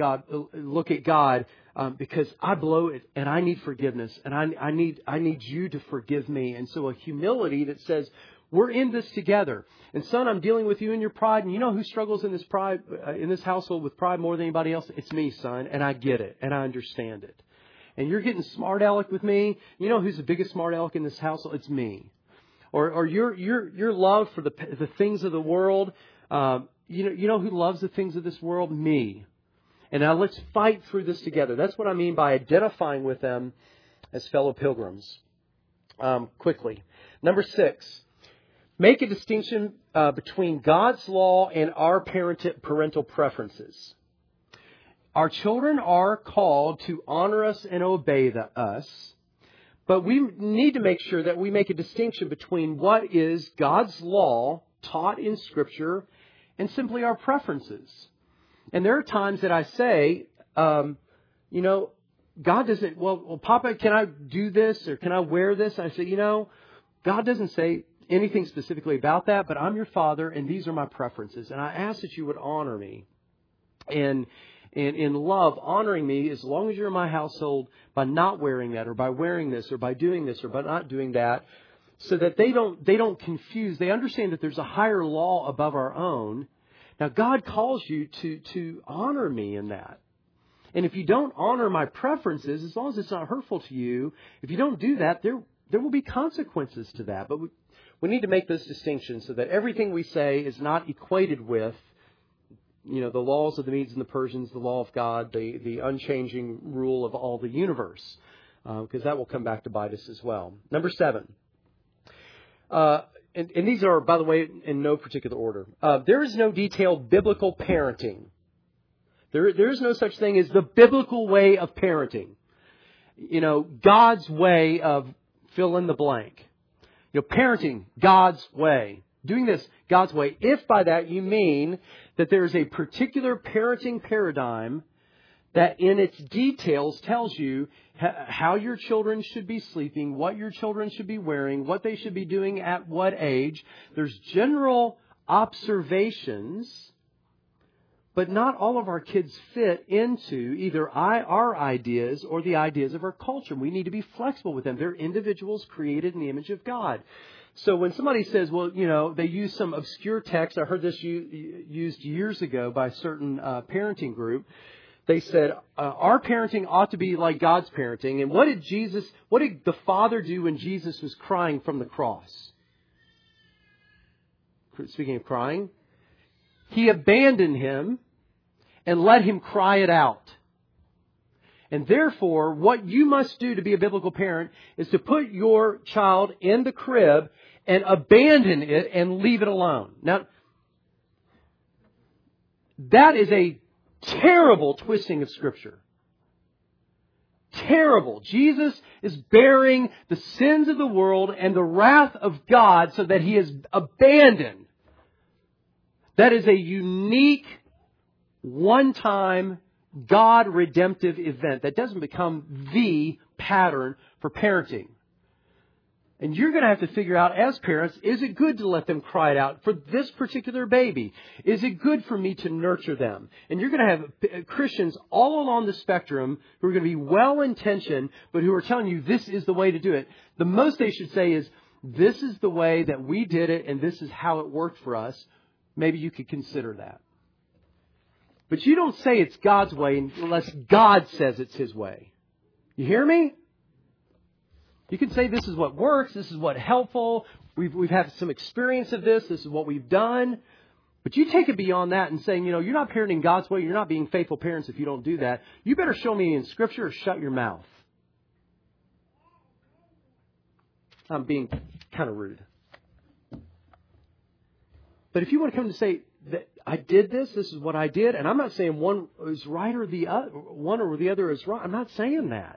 A: God, because I blow it and I need forgiveness and I need you to forgive me. And so a humility that says, we're in this together. And son, I'm dealing with you in your pride. And you know who struggles in this household with pride more than anybody else? It's me, son. And I get it. And I understand it. And you're getting smart aleck with me. You know who's the biggest smart aleck in this household? It's me. Or your love for the things of the world. You know who loves the things of this world? Me. And now let's fight through this together. That's what I mean by identifying with them as fellow pilgrims. Quickly. Number 6. Make a distinction between God's law and our parental preferences. Our children are called to honor us and obey us, but we need to make sure that we make a distinction between what is God's law taught in Scripture and simply our preferences. And there are times that I say, God doesn't, well, Papa, can I do this or can I wear this? And I say, God doesn't say anything specifically about that, but I'm your father and these are my preferences. And I ask that you would honor me. And in love, honoring me as long as you're in my household by not wearing that or by wearing this or by doing this or by not doing that, so that they don't confuse. They understand that there's a higher law above our own. Now, God calls you to honor me in that. And if you don't honor my preferences, as long as it's not hurtful to you, if you don't do that, there will be consequences to that. But we need to make those distinctions so that everything we say is not equated with, the laws of the Medes and the Persians, the law of God, the unchanging rule of all the universe. Because that will come back to bite us as well. Number 7. And these are, by the way, in no particular order. There is no detailed biblical parenting. There is no such thing as the biblical way of parenting. God's way of fill in the blank. Parenting God's way. Doing this God's way. If by that you mean that there is a particular parenting paradigm that in its details tells you how your children should be sleeping, what your children should be wearing, what they should be doing at what age. There's general observations, but not all of our kids fit into either our ideas or the ideas of our culture. We need to be flexible with them. They're individuals created in the image of God. So when somebody says, well, they use some obscure text, I heard this used years ago by a certain parenting group. They said, our parenting ought to be like God's parenting. And what did the Father do when Jesus was crying from the cross? Speaking of crying, He abandoned him and let him cry it out. And therefore, what you must do to be a biblical parent is to put your child in the crib and abandon it and leave it alone. Now, that is a terrible twisting of Scripture. Terrible. Jesus is bearing the sins of the world and the wrath of God so that He is abandoned. That is a unique, one-time, God redemptive event that doesn't become the pattern for parenting. And you're going to have to figure out as parents, is it good to let them cry it out for this particular baby? Is it good for me to nurture them? And you're going to have Christians all along the spectrum who are going to be well-intentioned, but who are telling you this is the way to do it. The most they should say is, this is the way that we did it and this is how it worked for us. Maybe you could consider that. But you don't say it's God's way unless God says it's His way. You hear me? You can say this is what works, this is what helpful, we've had some experience of this is what we've done. But you take it beyond that and saying, you're not parenting God's way, you're not being faithful parents if you don't do that. You better show me in Scripture or shut your mouth. I'm being kind of rude. But if you want to come to say that I did this is what I did, and I'm not saying one is right or the other, one or the other is wrong. I'm not saying that.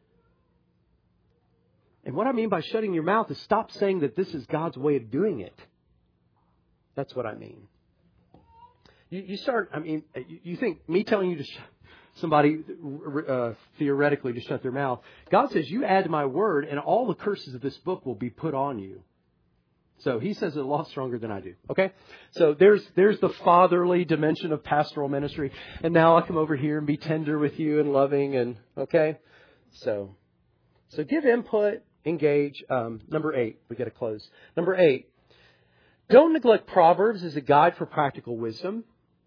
A: And what I mean by shutting your mouth is stop saying that this is God's way of doing it. That's what I mean. You think me telling you to somebody theoretically to shut their mouth. God says you add to my word and all the curses of this book will be put on you. So He says it a lot stronger than I do. Okay? So there's the fatherly dimension of pastoral ministry. And now I'll come over here and be tender with you and loving and okay? So give input, engage. Number 8, we got to close. Number 8, don't neglect Proverbs as a guide for practical wisdom.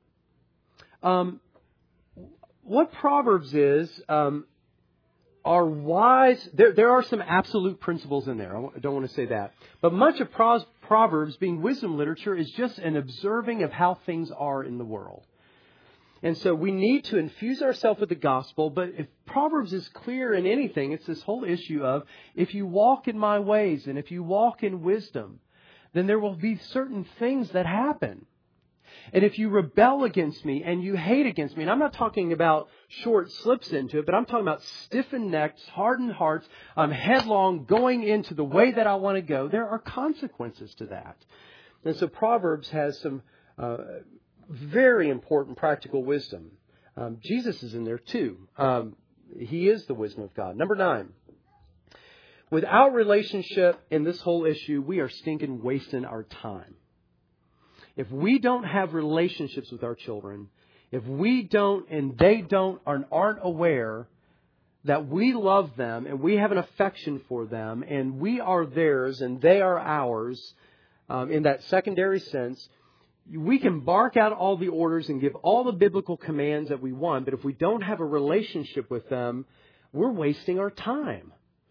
A: What Proverbs is are wise. There are some absolute principles in there. I don't want to say that. But much of Proverbs, being wisdom literature, is just an observing of how things are in the world. And so we need to infuse ourselves with the gospel. But if Proverbs is clear in anything, it's this whole issue of if you walk in my ways and if you walk in wisdom, then there will be certain things that happen. And if you rebel against me and you hate against me, and I'm not talking about short slips into it, but I'm talking about stiffened necks, hardened hearts, headlong, going into the way that I want to go, there are consequences to that. And so Proverbs has some very important practical wisdom. Jesus is in there too. He is the wisdom of God. Number 9. Without relationship in this whole issue, we are stinking wasting our time. If we don't have relationships with our children, if we don't and they don't and aren't aware that we love them and we have an affection for them and we are theirs and they are ours in that secondary sense, we can bark out all the orders and give all the biblical commands that we want, but if we don't have a relationship with them, we're wasting our time.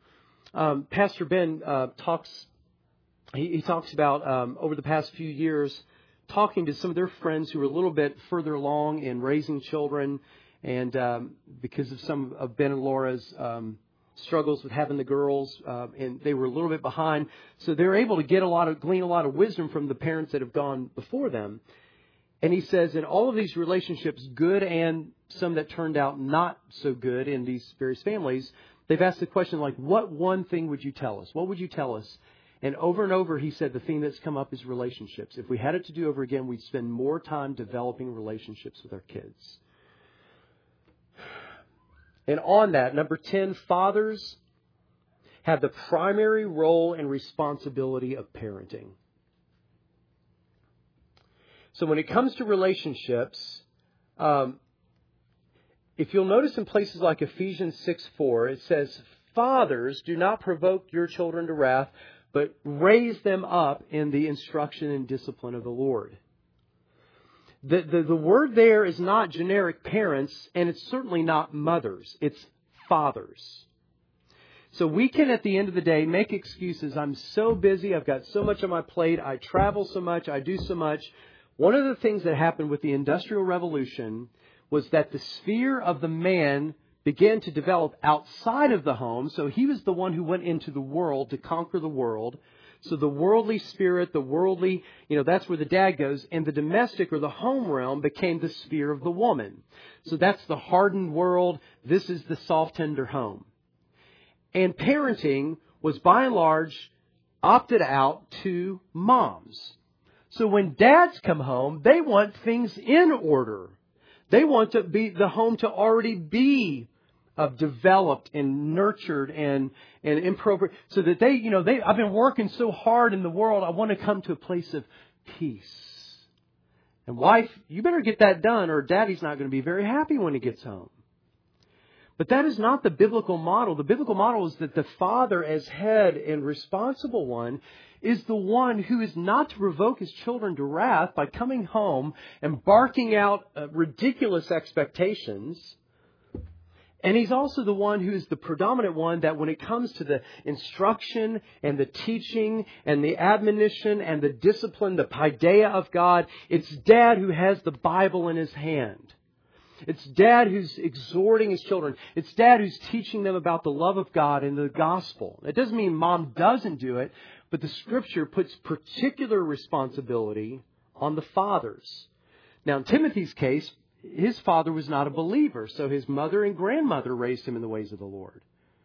A: Pastor Ben talks about over the past few years talking to some of their friends who are a little bit further along in raising children, and because of some of Ben and Laura's struggles with having the girls, and they were a little bit behind, so they're able to glean a lot of wisdom from the parents that have gone before them. And he says in all of these relationships, good and some that turned out not so good in these various families, they've asked the question like, what one thing would you tell us? What would you tell us? And over, he said the thing that's come up is relationships. If we had it to do over again, we'd spend more time developing relationships with our kids. And on that, number 10, fathers have the primary role and responsibility of parenting. So when it comes to relationships, if you'll notice in places like Ephesians 6:4, it says, fathers, do not provoke your children to wrath, but raise them up in the instruction and discipline of the Lord. The word there is not generic parents, and it's certainly not mothers. It's fathers. So we can, at the end of the day, make excuses. I'm so busy. I've got so much on my plate. I travel so much. I do so much. One of the things that happened with the Industrial Revolution was that the sphere of the man began to develop outside of the home. So he was the one who went into the world to conquer the world. So the worldly spirit, the worldly, that's where the dad goes. And the domestic or the home realm became the sphere of the woman. So that's the hardened world. This is the soft, tender home. And parenting was by and large opted out to moms. So when dads come home, they want things in order. They want the home to already be developed and nurtured and appropriate, so that I've been working so hard in the world. I want to come to a place of peace. And wife, you better get that done, or daddy's not going to be very happy when he gets home. But that is not the biblical model. The biblical model is that the father, as head and responsible one, is the one who is not to provoke his children to wrath by coming home and barking out ridiculous expectations. And he's also the one who's the predominant one that when it comes to the instruction and the teaching and the admonition and the discipline, the paideia of God, it's dad who has the Bible in his hand. It's dad who's exhorting his children. It's dad who's teaching them about the love of God and the gospel. It doesn't mean mom doesn't do it, but the Scripture puts particular responsibility on the fathers. Now, in Timothy's case, his father was not a believer, so his mother and grandmother raised him in the ways of the Lord.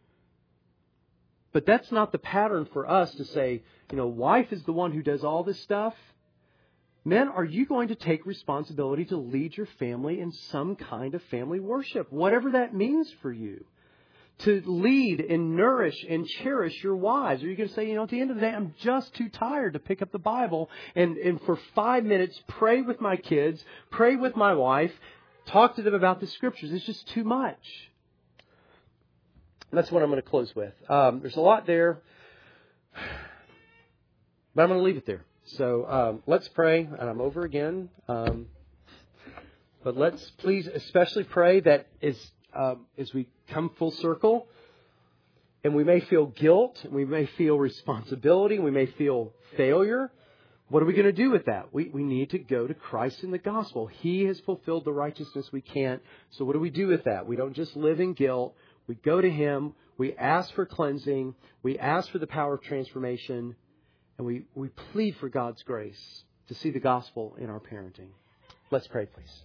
A: But that's not the pattern for us to say, wife is the one who does all this stuff. Men, are you going to take responsibility to lead your family in some kind of family worship, whatever that means for you? To lead and nourish and cherish your wives? Or are you going to say, at the end of the day, I'm just too tired to pick up the Bible and for 5 minutes pray with my kids, pray with my wife, talk to them about the Scriptures. It's just too much. That's what I'm going to close with. There's a lot there, but I'm going to leave it there. So let's pray, and I'm over again. But let's please especially pray that as we come full circle, and we may feel guilt, and we may feel responsibility, and we may feel failure. What are we going to do with that? We need to go to Christ in the gospel. He has fulfilled the righteousness we can't. So what do we do with that? We don't just live in guilt. We go to Him. We ask for cleansing. We ask for the power of transformation. And we plead for God's grace to see the gospel in our parenting. Let's pray, please.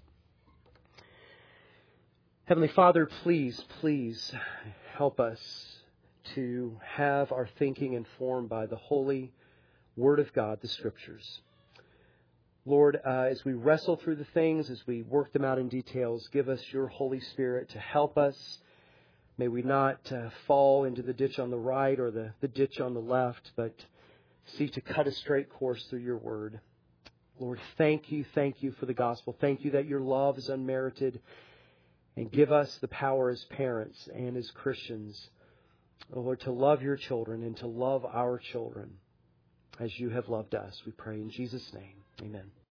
A: Heavenly Father, please help us to have our thinking informed by the holy Word of God, the Scriptures. Lord, as we wrestle through the things, as we work them out in details, give us your Holy Spirit to help us. May we not fall into the ditch on the right or the ditch on the left, but seek to cut a straight course through your Word. Lord, thank you for the gospel. Thank you that your love is unmerited. And give us the power as parents and as Christians, oh Lord, to love your children and to love our children as you have loved us. We pray in Jesus' name. Amen.